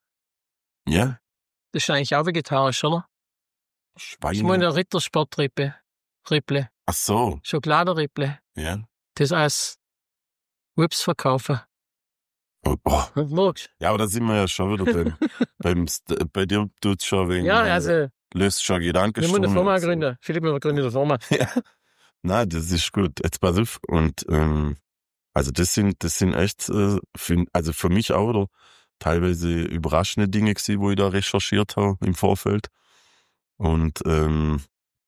Speaker 1: Ja,
Speaker 2: Das ist eigentlich auch vegetarisch, oder? Ich meine
Speaker 1: Schweine.
Speaker 2: eine Rittersportrippe. Rippli.
Speaker 1: Ach so,
Speaker 2: Schokoladenrippli.
Speaker 1: ja.
Speaker 2: Das als Whips verkaufen.
Speaker 1: Oh, oh.
Speaker 2: Hm, magst
Speaker 1: Ja, aber da sind wir ja schon wieder beim, beim St- bei dir tut's schon wegen,
Speaker 2: Ja,
Speaker 1: äh,
Speaker 2: also,
Speaker 1: löst schon Gedanken.
Speaker 2: wir müssen eine Firma gründen. Philipp, wir gründen eine Firma.
Speaker 1: Ja. Nein, das ist gut. Jetzt pass auf. Und ähm, also das sind, das sind echt, äh, für, also für mich auch oder teilweise überraschende Dinge gewesen, wo ich da recherchiert habe im Vorfeld. Und ähm,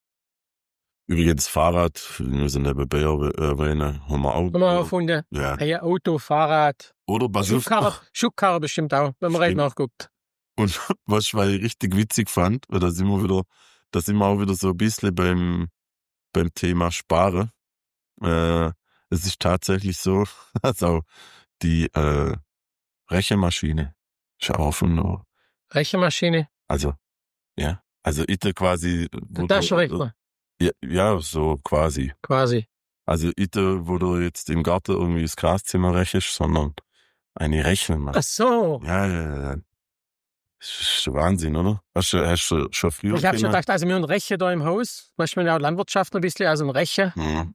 Speaker 1: übrigens Fahrrad, wir müssen nebenbei erwähnen, haben wir auch.
Speaker 2: Haben wir auch erfunden.
Speaker 1: Ja.
Speaker 2: Hey, Auto, Fahrrad,
Speaker 1: Oder pass auf.
Speaker 2: Schubkarre, Schubkarre bestimmt auch, wenn man recht
Speaker 1: Stimmt.
Speaker 2: nachguckt.
Speaker 1: Und was ich richtig witzig fand, weil da sind wir wieder, da sind wir auch wieder so ein bisschen beim, beim Thema Sparen. Äh, es ist tatsächlich so, dass auch die äh, Rechenmaschine ist auch von,
Speaker 2: Rechenmaschine,
Speaker 1: also, ja, also ich quasi. wo
Speaker 2: der
Speaker 1: du-
Speaker 2: Taschenrechner,
Speaker 1: Ja, ja, so quasi.
Speaker 2: quasi.
Speaker 1: Also ich, wo du jetzt im Garten irgendwie das Gaszimmer rechnest, sondern eine Rechenmaschine.
Speaker 2: Ach so.
Speaker 1: Ja, ja, ja. Das ist der Wahnsinn, oder? Hast du, hast du schon früher
Speaker 2: Ich habe schon
Speaker 1: kennen?
Speaker 2: gedacht, also wir haben einen Rechen da im Haus, manchmal auch Landwirtschaft ein bisschen, also ein Rechen.
Speaker 1: Hm.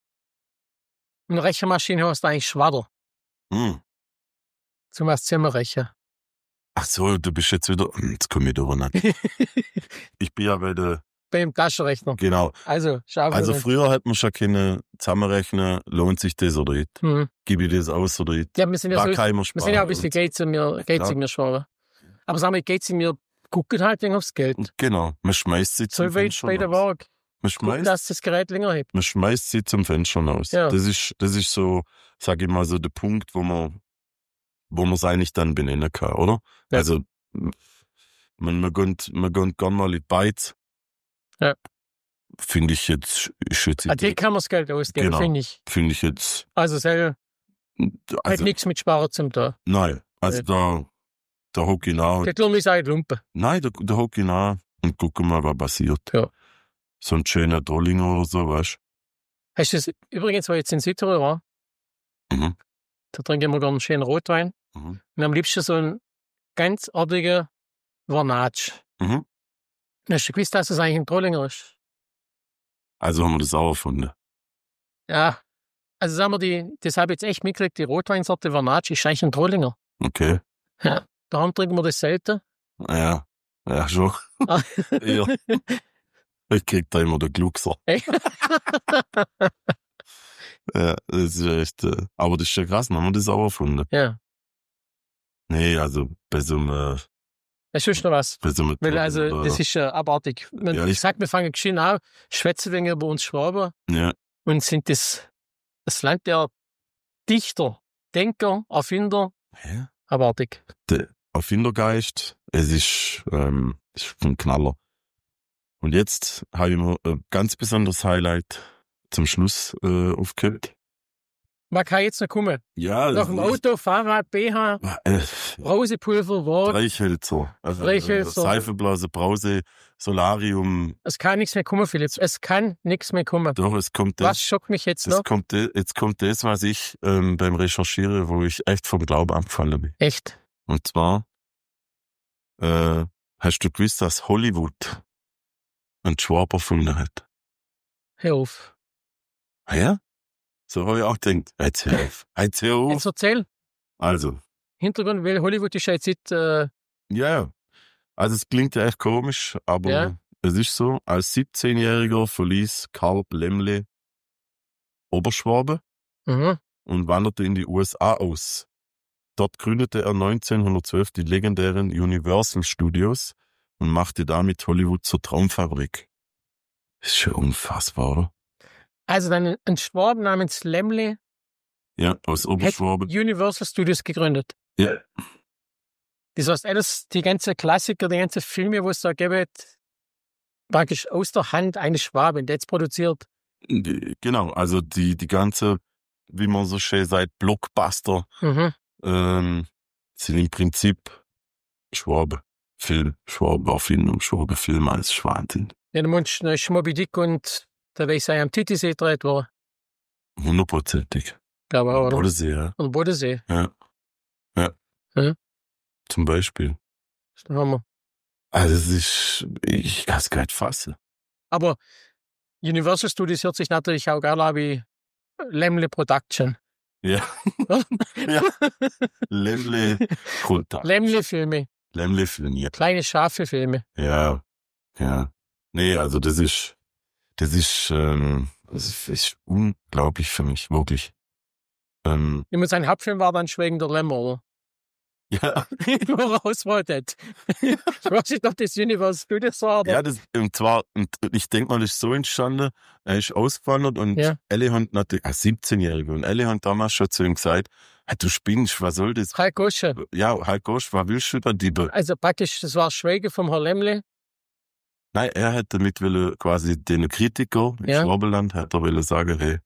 Speaker 2: Eine Rechenmaschine hast du eigentlich Schwader,
Speaker 1: Hm.
Speaker 2: zum was Zimmerrechen.
Speaker 1: Ach so, du bist jetzt wieder, hm, jetzt komme ich drüber nach. Ich bin ja bei der,
Speaker 2: Beim Taschenrechner.
Speaker 1: genau.
Speaker 2: Also, schau
Speaker 1: Also
Speaker 2: mal.
Speaker 1: früher hat man schon können zusammenrechnen, lohnt sich das oder nicht?
Speaker 2: Hm.
Speaker 1: Gebe ich das aus oder nicht?
Speaker 2: Ja, wir sind ja,
Speaker 1: War
Speaker 2: so,
Speaker 1: keiner
Speaker 2: wir sind ja auch ein bisschen geizig, mir, geizig
Speaker 1: Klar.
Speaker 2: mir schwarer. Aber sag mal, geht's mir gucken halt wegen aufs Geld.
Speaker 1: Genau, man schmeißt sie zum
Speaker 2: So weit
Speaker 1: Fenster
Speaker 2: bei der
Speaker 1: raus.
Speaker 2: Waage.
Speaker 1: Man
Speaker 2: Gucken,
Speaker 1: schmeißt,
Speaker 2: dass das Gerät länger hebt.
Speaker 1: man schmeißt sie zum Fenster raus.
Speaker 2: Ja.
Speaker 1: Das ist, das ist so, sag ich mal, so der Punkt, wo man, wo man es eigentlich dann benennen kann, oder?
Speaker 2: Ja.
Speaker 1: Also, man, man gönnt, man gönnt gern mal in die Beiz.
Speaker 2: Ja.
Speaker 1: Finde ich jetzt, ist jetzt,
Speaker 2: Ah, die kann man das Geld ausgeben,
Speaker 1: Genau.
Speaker 2: finde ich.
Speaker 1: finde ich jetzt,
Speaker 2: Also selber hat
Speaker 1: also,
Speaker 2: nichts mit Sparen zum tun.
Speaker 1: nein, also
Speaker 2: Ja.
Speaker 1: da, da hock ich nach.
Speaker 2: Der Klum ist auch nicht Lumpen.
Speaker 1: Nein, da, da hock ich nach und gucke mal, was passiert.
Speaker 2: Ja.
Speaker 1: So ein schöner Dollinger oder so, weißt
Speaker 2: Hast du das übrigens, weil ich jetzt in Südtirol war,
Speaker 1: du? Mhm.
Speaker 2: da trinken wir gerne einen schönen Rotwein.
Speaker 1: Mhm.
Speaker 2: Und am liebsten so ein ganz artiger Vernatsch.
Speaker 1: Mhm.
Speaker 2: Hast du gewusst, dass das eigentlich ein Trollinger ist?
Speaker 1: Also haben wir das auch erfunden.
Speaker 2: Ja. Also sagen wir, die, das habe ich jetzt echt mitgekriegt, die Rotweinsorte Vernatsch ist eigentlich ein Trollinger.
Speaker 1: Okay.
Speaker 2: Ja. Darum trinken wir das selten.
Speaker 1: Ja, ja, schon.
Speaker 2: Ah.
Speaker 1: Ja. Ich krieg da immer den Gluckser. Ja, das ist echt, äh, aber das ist ja krass, dann haben wir das auch erfunden.
Speaker 2: Ja.
Speaker 1: Nee, also bei so einem,
Speaker 2: Hast du noch was?
Speaker 1: bei so einem
Speaker 2: Weil also,
Speaker 1: Trottel,
Speaker 2: das ist ja abartig. Man
Speaker 1: Ja, ich-
Speaker 2: sagt, wir fangen geschehen an, schwätzen wegen über uns Schwaber
Speaker 1: ja,
Speaker 2: und sind das, das Land der Dichter, Denker, Erfinder,
Speaker 1: Hä?
Speaker 2: abartig.
Speaker 1: der Erfindergeist, es ist, ähm, ist ein Knaller. Und jetzt habe ich mir ein ganz besonderes Highlight zum Schluss äh, aufgehoben.
Speaker 2: Man kann jetzt noch kommen.
Speaker 1: Ja,
Speaker 2: Nach dem Auto, Fahrrad, B H,
Speaker 1: Äh,
Speaker 2: Brausepulver, Waage.
Speaker 1: Streichhölzer. Also,
Speaker 2: Streichhölzer.
Speaker 1: äh, Seifenblase, Brause, Solarium.
Speaker 2: Es kann nichts mehr kommen, Philipp. Es kann nichts mehr kommen.
Speaker 1: Doch, es kommt
Speaker 2: Was
Speaker 1: das.
Speaker 2: schockt mich jetzt
Speaker 1: Es
Speaker 2: noch?
Speaker 1: kommt, de- jetzt kommt das, was ich ähm, beim Recherchieren, wo ich echt vom Glauben abgefallen bin.
Speaker 2: Echt.
Speaker 1: Und zwar, äh, hast du gewusst, dass Hollywood einen Schwab erfunden hat?
Speaker 2: Hör auf.
Speaker 1: Ah ja? So habe ich auch gedacht. Jetzt hör auf. Jetzt hör auf.
Speaker 2: Jetzt erzähl.
Speaker 1: Also,
Speaker 2: Hintergrund, weil Hollywood ist ja jetzt nicht, äh,
Speaker 1: ja, ja. Also es klingt ja echt komisch, aber
Speaker 2: Ja.
Speaker 1: es ist so, als siebzehnjähriger verließ Karl Lemle Oberschwabe
Speaker 2: mhm.
Speaker 1: und wanderte in die U S A aus. Dort gründete er neunzehnhundertzwölf die legendären Universal Studios und machte damit Hollywood zur Traumfabrik. Ist schon unfassbar, oder?
Speaker 2: Also dann ein Schwab namens Lemle
Speaker 1: Ja, aus
Speaker 2: hat
Speaker 1: Oberschwabe.
Speaker 2: Universal Studios gegründet.
Speaker 1: Ja,
Speaker 2: Das heißt, alles, die ganze Klassiker, die ganze Filme, wo es da gibt, praktisch aus der Hand eines Schwaben, der jetzt produziert.
Speaker 1: genau. Also die, die ganze, wie man so schön sagt, Blockbuster,
Speaker 2: Mhm.
Speaker 1: ähm, sind im Prinzip Schwabe. Film, Schwabe Erfindung, Schwabe Film als Schwantinn.
Speaker 2: Ja, du meinst, da ist Moby Dick und der Weißei am Titisee gedreht worden.
Speaker 1: Hundertprozentig.
Speaker 2: Glaube ich auch, oder?
Speaker 1: Bodensee, ja.
Speaker 2: Oder Bodensee.
Speaker 1: Ja. Ja.
Speaker 2: Ja.
Speaker 1: Zum Beispiel.
Speaker 2: Das ist der Hammer.
Speaker 1: Also es ist, ich kann es gar nicht fassen.
Speaker 2: Aber Universal Studios hört sich natürlich auch geil an wie Lemle Production.
Speaker 1: Ja. Ja. Lemle Kontakt.
Speaker 2: Lemle Filme,
Speaker 1: Lemle Film, ja.
Speaker 2: kleine scharfe Filme.
Speaker 1: Ja. Ja. Nee, also das ist, das ist, ähm, das ist unglaublich für mich, wirklich. Ähm,
Speaker 2: Ich muss sagen, Hauptfilm war dann Schweigen der Lämmer, oder?
Speaker 1: ja.
Speaker 2: Woraus war das? Ich weiß nicht, ob das Universal Studios war, aber
Speaker 1: Ja, das, und zwar, und ich denke mal, das ist so entstanden, er ist ausgewandert und
Speaker 2: Ja.
Speaker 1: alle haben natürlich, ah, siebzehnjährige, und alle haben damals schon zu ihm gesagt, hey, du spinnst, was soll das?
Speaker 2: Karl Gosche.
Speaker 1: Ja, halt Gosch, was willst du da, Diebe?
Speaker 2: Also praktisch, das war Schweigen vom Herrn Lemle.
Speaker 1: Nein, er hat damit wollen, quasi den Kritiker im
Speaker 2: Ja.
Speaker 1: Schwabenland, hat er wollen sagen, hey,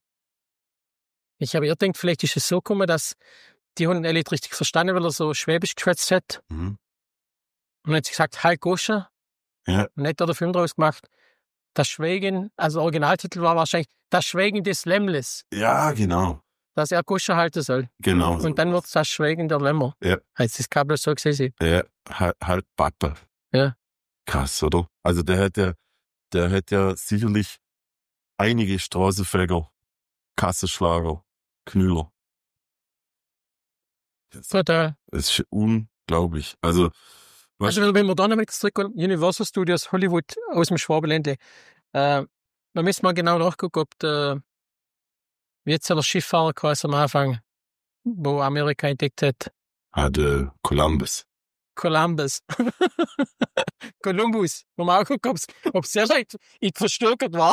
Speaker 2: Ich habe ihr gedacht, vielleicht ist es so gekommen, dass die haben ihn alle nicht richtig verstanden, weil er so Schwäbisch geschwätzt hat.
Speaker 1: mhm.
Speaker 2: Und dann hat sie gesagt, Karl Gosche.
Speaker 1: Ja.
Speaker 2: Und hat er den Film draus gemacht. Das Schweigen, also der Originaltitel war wahrscheinlich Das Schweigen des Lämmles,
Speaker 1: Ja, genau,
Speaker 2: dass er Gosche halten soll.
Speaker 1: genau.
Speaker 2: Und dann wird es das Schweigen der Lämmer.
Speaker 1: Ja.
Speaker 2: Heißt das Kabel so gesehen?
Speaker 1: Ja, halt, halt Pappe.
Speaker 2: Ja.
Speaker 1: Krass, oder? Also der hat ja, der hat ja sicherlich einige Straßenfeger, Kassenschlager, Knüller. Das,
Speaker 2: Total.
Speaker 1: das ist unglaublich. Also, was,
Speaker 2: Also wenn wir da nochmal zurückkommen, Universal Studios Hollywood aus dem Schwabenlande, äh, da müssen wir genau nachgucken, ob der, wie jetzt der Schifffahrer geheißen am Anfang, wo Amerika entdeckt hat.
Speaker 1: hat äh, Columbus.
Speaker 2: Columbus. Columbus. Wo man auch guckt, ob es sehr leicht in verstärkt war.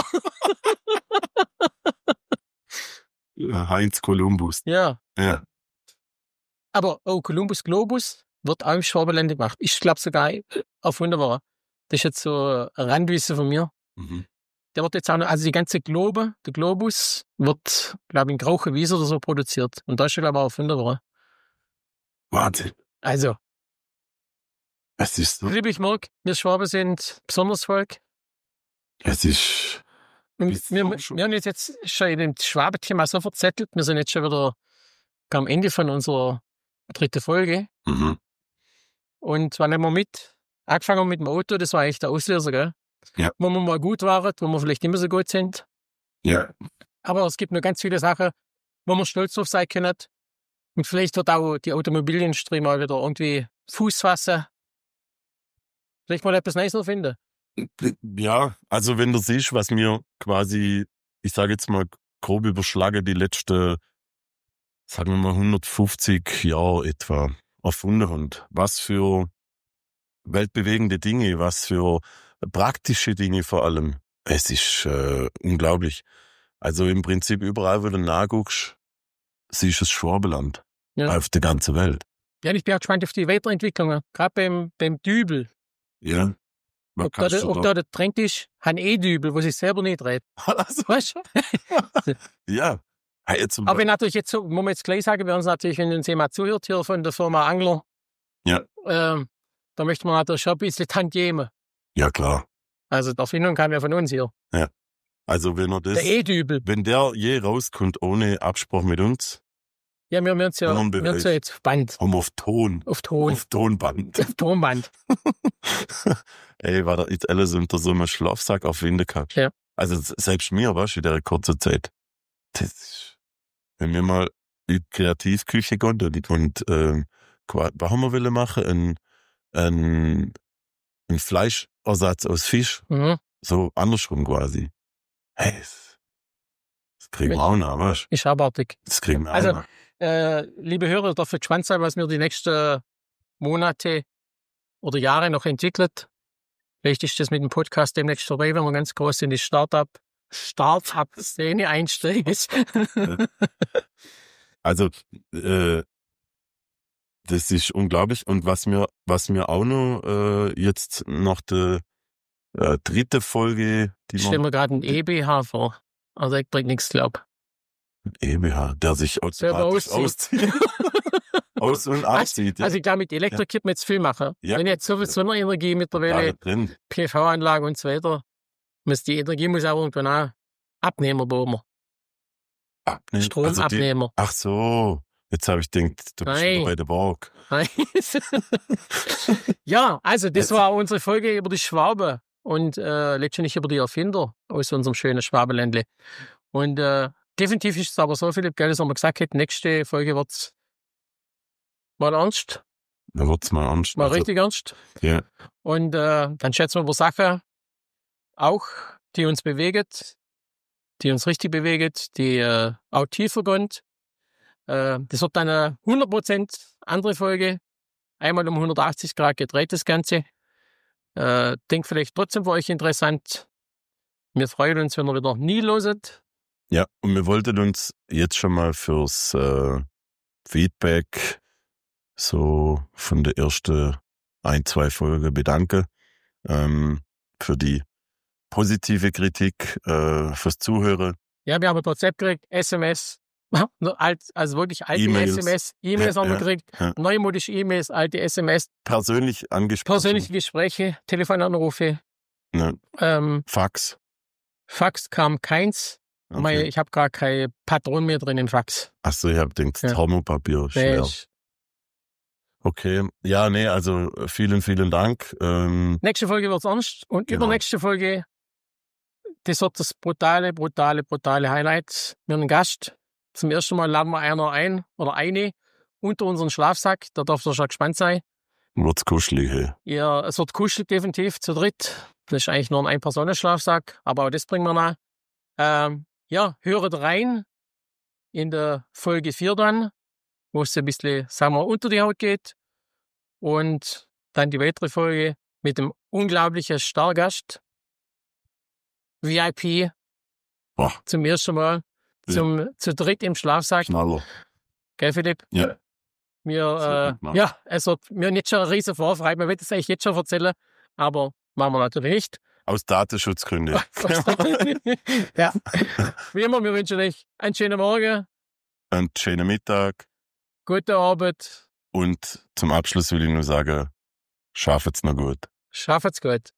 Speaker 1: Heinz Columbus.
Speaker 2: Ja.
Speaker 1: Ja.
Speaker 2: Aber, oh, Columbus Globus wird auch im Schwabenland gemacht. Ich glaube sogar auf Wunderbar. Das ist jetzt so ein Randwissen von mir.
Speaker 1: Mhm.
Speaker 2: Der wird jetzt auch noch, also die ganze Globe, der Globus, wird, glaube ich, in Grauchewies oder so produziert. Und da ist, glaube ich, auch auf Wunderbar.
Speaker 1: Wahnsinn.
Speaker 2: Also,
Speaker 1: Es ist so.
Speaker 2: liebe ich mag, wir Schwaben sind besonders Volk.
Speaker 1: Es ist.
Speaker 2: Und
Speaker 1: Bis
Speaker 2: wir,
Speaker 1: so schon.
Speaker 2: wir haben jetzt, jetzt schon in dem Schwabenthema so verzettelt. Wir sind jetzt schon wieder am Ende von unserer dritten Folge.
Speaker 1: Mhm.
Speaker 2: Und wann haben wir mit? Angefangen haben wir mit dem Auto, das war eigentlich der Auslöser, gell?
Speaker 1: Ja.
Speaker 2: Wo wir mal gut waren, wo wir vielleicht nicht mehr so gut sind.
Speaker 1: Ja.
Speaker 2: Aber es gibt noch ganz viele Sachen, wo wir stolz drauf sein können. Und vielleicht wird auch die Automobilindustrie mal wieder irgendwie Fuß fassen. Vielleicht mal etwas Neues noch finden.
Speaker 1: Ja, also wenn du siehst, was mir quasi, ich sage jetzt mal grob überschlage, die letzte, sagen wir mal hundertfünfzig Jahre etwa erfunden haben. Was für weltbewegende Dinge, was für praktische Dinge vor allem. Es ist äh, unglaublich. Also im Prinzip überall, wo du nachguckst, siehst du das Schwabenland.
Speaker 2: Ja.
Speaker 1: Auf der ganzen Welt.
Speaker 2: Ja, ich bin auch gespannt auf die Weiterentwicklungen. Gerade beim, beim Dübel.
Speaker 1: Ja. Was
Speaker 2: Ob da,
Speaker 1: kannst
Speaker 2: der,
Speaker 1: du
Speaker 2: ob da der Trend ist, ein E-Dübel, wo sich selber nicht dreht.
Speaker 1: Also,
Speaker 2: Weißt du?
Speaker 1: ja. Hey, jetzt zum
Speaker 2: Aber wenn natürlich jetzt so, muss man jetzt gleich sagen, wer uns natürlich, wenn uns jemand zuhört hier von der Firma Angler,
Speaker 1: Ja.
Speaker 2: ähm, da möchte man natürlich schon ein bisschen Tantiemen.
Speaker 1: Ja, klar.
Speaker 2: Also der Erfindung kam ja von uns hier.
Speaker 1: Also wenn er das,
Speaker 2: Der E-Dübel.
Speaker 1: wenn der je rauskommt ohne Abspruch mit uns,
Speaker 2: Ja, wir haben uns ja,
Speaker 1: Anderen
Speaker 2: wir haben uns ja jetzt auf Band,
Speaker 1: haben wir auf Ton,
Speaker 2: auf Ton,
Speaker 1: auf Tonband.
Speaker 2: auf Tonband.
Speaker 1: Ey, war da jetzt alles unter so einem Schlafsack erfinden gehabt.
Speaker 2: Ja.
Speaker 1: Also s- selbst mir, weißt du, in der kurzen Zeit. Das ist, wenn wir mal in die Kreativküche gehen und, und ähm, qua- was haben wir wollen machen? Ein, ein, ein Fleischersatz aus Fisch.
Speaker 2: Mhm.
Speaker 1: So andersrum quasi. Hey, das, das kriegen wir auch noch, weißt du?
Speaker 2: Ist abartig.
Speaker 1: Das kriegen wir
Speaker 2: Also,
Speaker 1: auch noch.
Speaker 2: Äh, liebe Hörer, dürfen gespannt sein, was wir die nächsten Monate oder Jahre noch entwickelt. Vielleicht ist das mit dem Podcast demnächst vorbei, wenn wir ganz groß in die Startup, Startup-Szene einsteigen.
Speaker 1: Also, äh, das ist unglaublich. Und was mir, was mir auch noch äh, jetzt nach der äh, dritte Folge, die
Speaker 2: Ich stelle
Speaker 1: man
Speaker 2: mir gerade einen E B H vor. Also ich bringt nichts, glaub.
Speaker 1: E B H, der sich
Speaker 2: Selber
Speaker 1: automatisch
Speaker 2: auszieht.
Speaker 1: auszieht. Aus- und anzieht. Ja.
Speaker 2: Also ich glaube, mit Elektro könnte man jetzt viel machen.
Speaker 1: Ja.
Speaker 2: Wenn jetzt so viel Sonnenenergie
Speaker 1: Da
Speaker 2: mittlerweile,
Speaker 1: drin.
Speaker 2: P V-Anlage und so weiter, muss die Energie muss auch irgendwann auch Abnehmer bauen.
Speaker 1: Abnehmen. Also die,
Speaker 2: Stromabnehmer.
Speaker 1: ach so, jetzt habe ich gedacht, du bist
Speaker 2: Nein.
Speaker 1: wieder bei der Borg.
Speaker 2: Ja, also das
Speaker 1: Jetzt-
Speaker 2: war unsere Folge über die Schwaben und äh, letztendlich über die Erfinder aus unserem schönen Schwabenländle. Und äh, definitiv ist es aber so, Philipp, gell, dass wir gesagt hätten, nächste Folge wird's mal ernst,
Speaker 1: Da wird's mal ernst.
Speaker 2: mal
Speaker 1: Also,
Speaker 2: richtig ernst.
Speaker 1: Ja.
Speaker 2: Und äh, dann schätzen wir über Sachen auch, die uns bewegen, die uns richtig bewegen, die äh, auch tiefer gehen. Äh, das wird dann eine hundert Prozent andere Folge. Einmal um hundertachtzig Grad gedreht das Ganze. Äh, denk vielleicht trotzdem für euch interessant. Wir freuen uns, wenn ihr wieder nie loset.
Speaker 1: Ja, und wir wollten uns jetzt schon mal fürs äh, Feedback so von der ersten ein, zwei Folgen bedanken. Ähm, für die positive Kritik, äh, fürs Zuhören.
Speaker 2: Ja, wir haben WhatsApp gekriegt, S M S, nur alt, also wirklich alte
Speaker 1: E-Mails.
Speaker 2: S M S, E-Mails
Speaker 1: Ja,
Speaker 2: haben wir
Speaker 1: ja,
Speaker 2: gekriegt,
Speaker 1: ja.
Speaker 2: neumodische E-Mails, alte S M S,
Speaker 1: Persönlich angesprochen.
Speaker 2: persönliche Gespräche, Telefonanrufe,
Speaker 1: Ne,
Speaker 2: ähm,
Speaker 1: Fax.
Speaker 2: Fax kam keins.
Speaker 1: Okay.
Speaker 2: Weil ich habe gar keine Patron mehr drin im Fax.
Speaker 1: Achso, ich hab gedacht,
Speaker 2: Ja.
Speaker 1: Thermopapier ist
Speaker 2: Nee,
Speaker 1: schwer.
Speaker 2: ist-
Speaker 1: Okay. Ja, nee, also vielen, vielen Dank. Ähm,
Speaker 2: Nächste Folge wird's ernst und
Speaker 1: Genau.
Speaker 2: übernächste Folge, das wird das brutale, brutale, brutale Highlight. Wir haben einen Gast. Zum ersten Mal laden wir einer ein oder eine unter unseren Schlafsack. Da darf ihr schon gespannt sein.
Speaker 1: wird's kuschelig, hey.
Speaker 2: Ja, es wird kuschelig definitiv zu dritt. Das ist eigentlich nur ein Ein-Personen-Schlafsack, aber auch das bringen wir nach. Ähm, ja, höret rein in der Folge vier dann, wo es ein bisschen, sagen wir, unter die Haut geht. Und dann die weitere Folge mit dem unglaublichen Stargast, V I P,
Speaker 1: Boah.
Speaker 2: zum ersten Mal, zum, ja. zu dritt im Schlafsack.
Speaker 1: Knaller.
Speaker 2: Gell, Philipp?
Speaker 1: Ja.
Speaker 2: Wir, äh, ja, es wird mir nicht schon eine riesen Vorfreude. Man wird es eigentlich jetzt schon erzählen, aber machen wir natürlich nicht.
Speaker 1: Aus Datenschutzgründen.
Speaker 2: Ja. Wie immer, wir wünschen euch einen schönen Morgen.
Speaker 1: Einen schönen Mittag.
Speaker 2: Guten Abend.
Speaker 1: Und zum Abschluss will ich nur sagen, schafft's noch gut.
Speaker 2: Schafft's gut.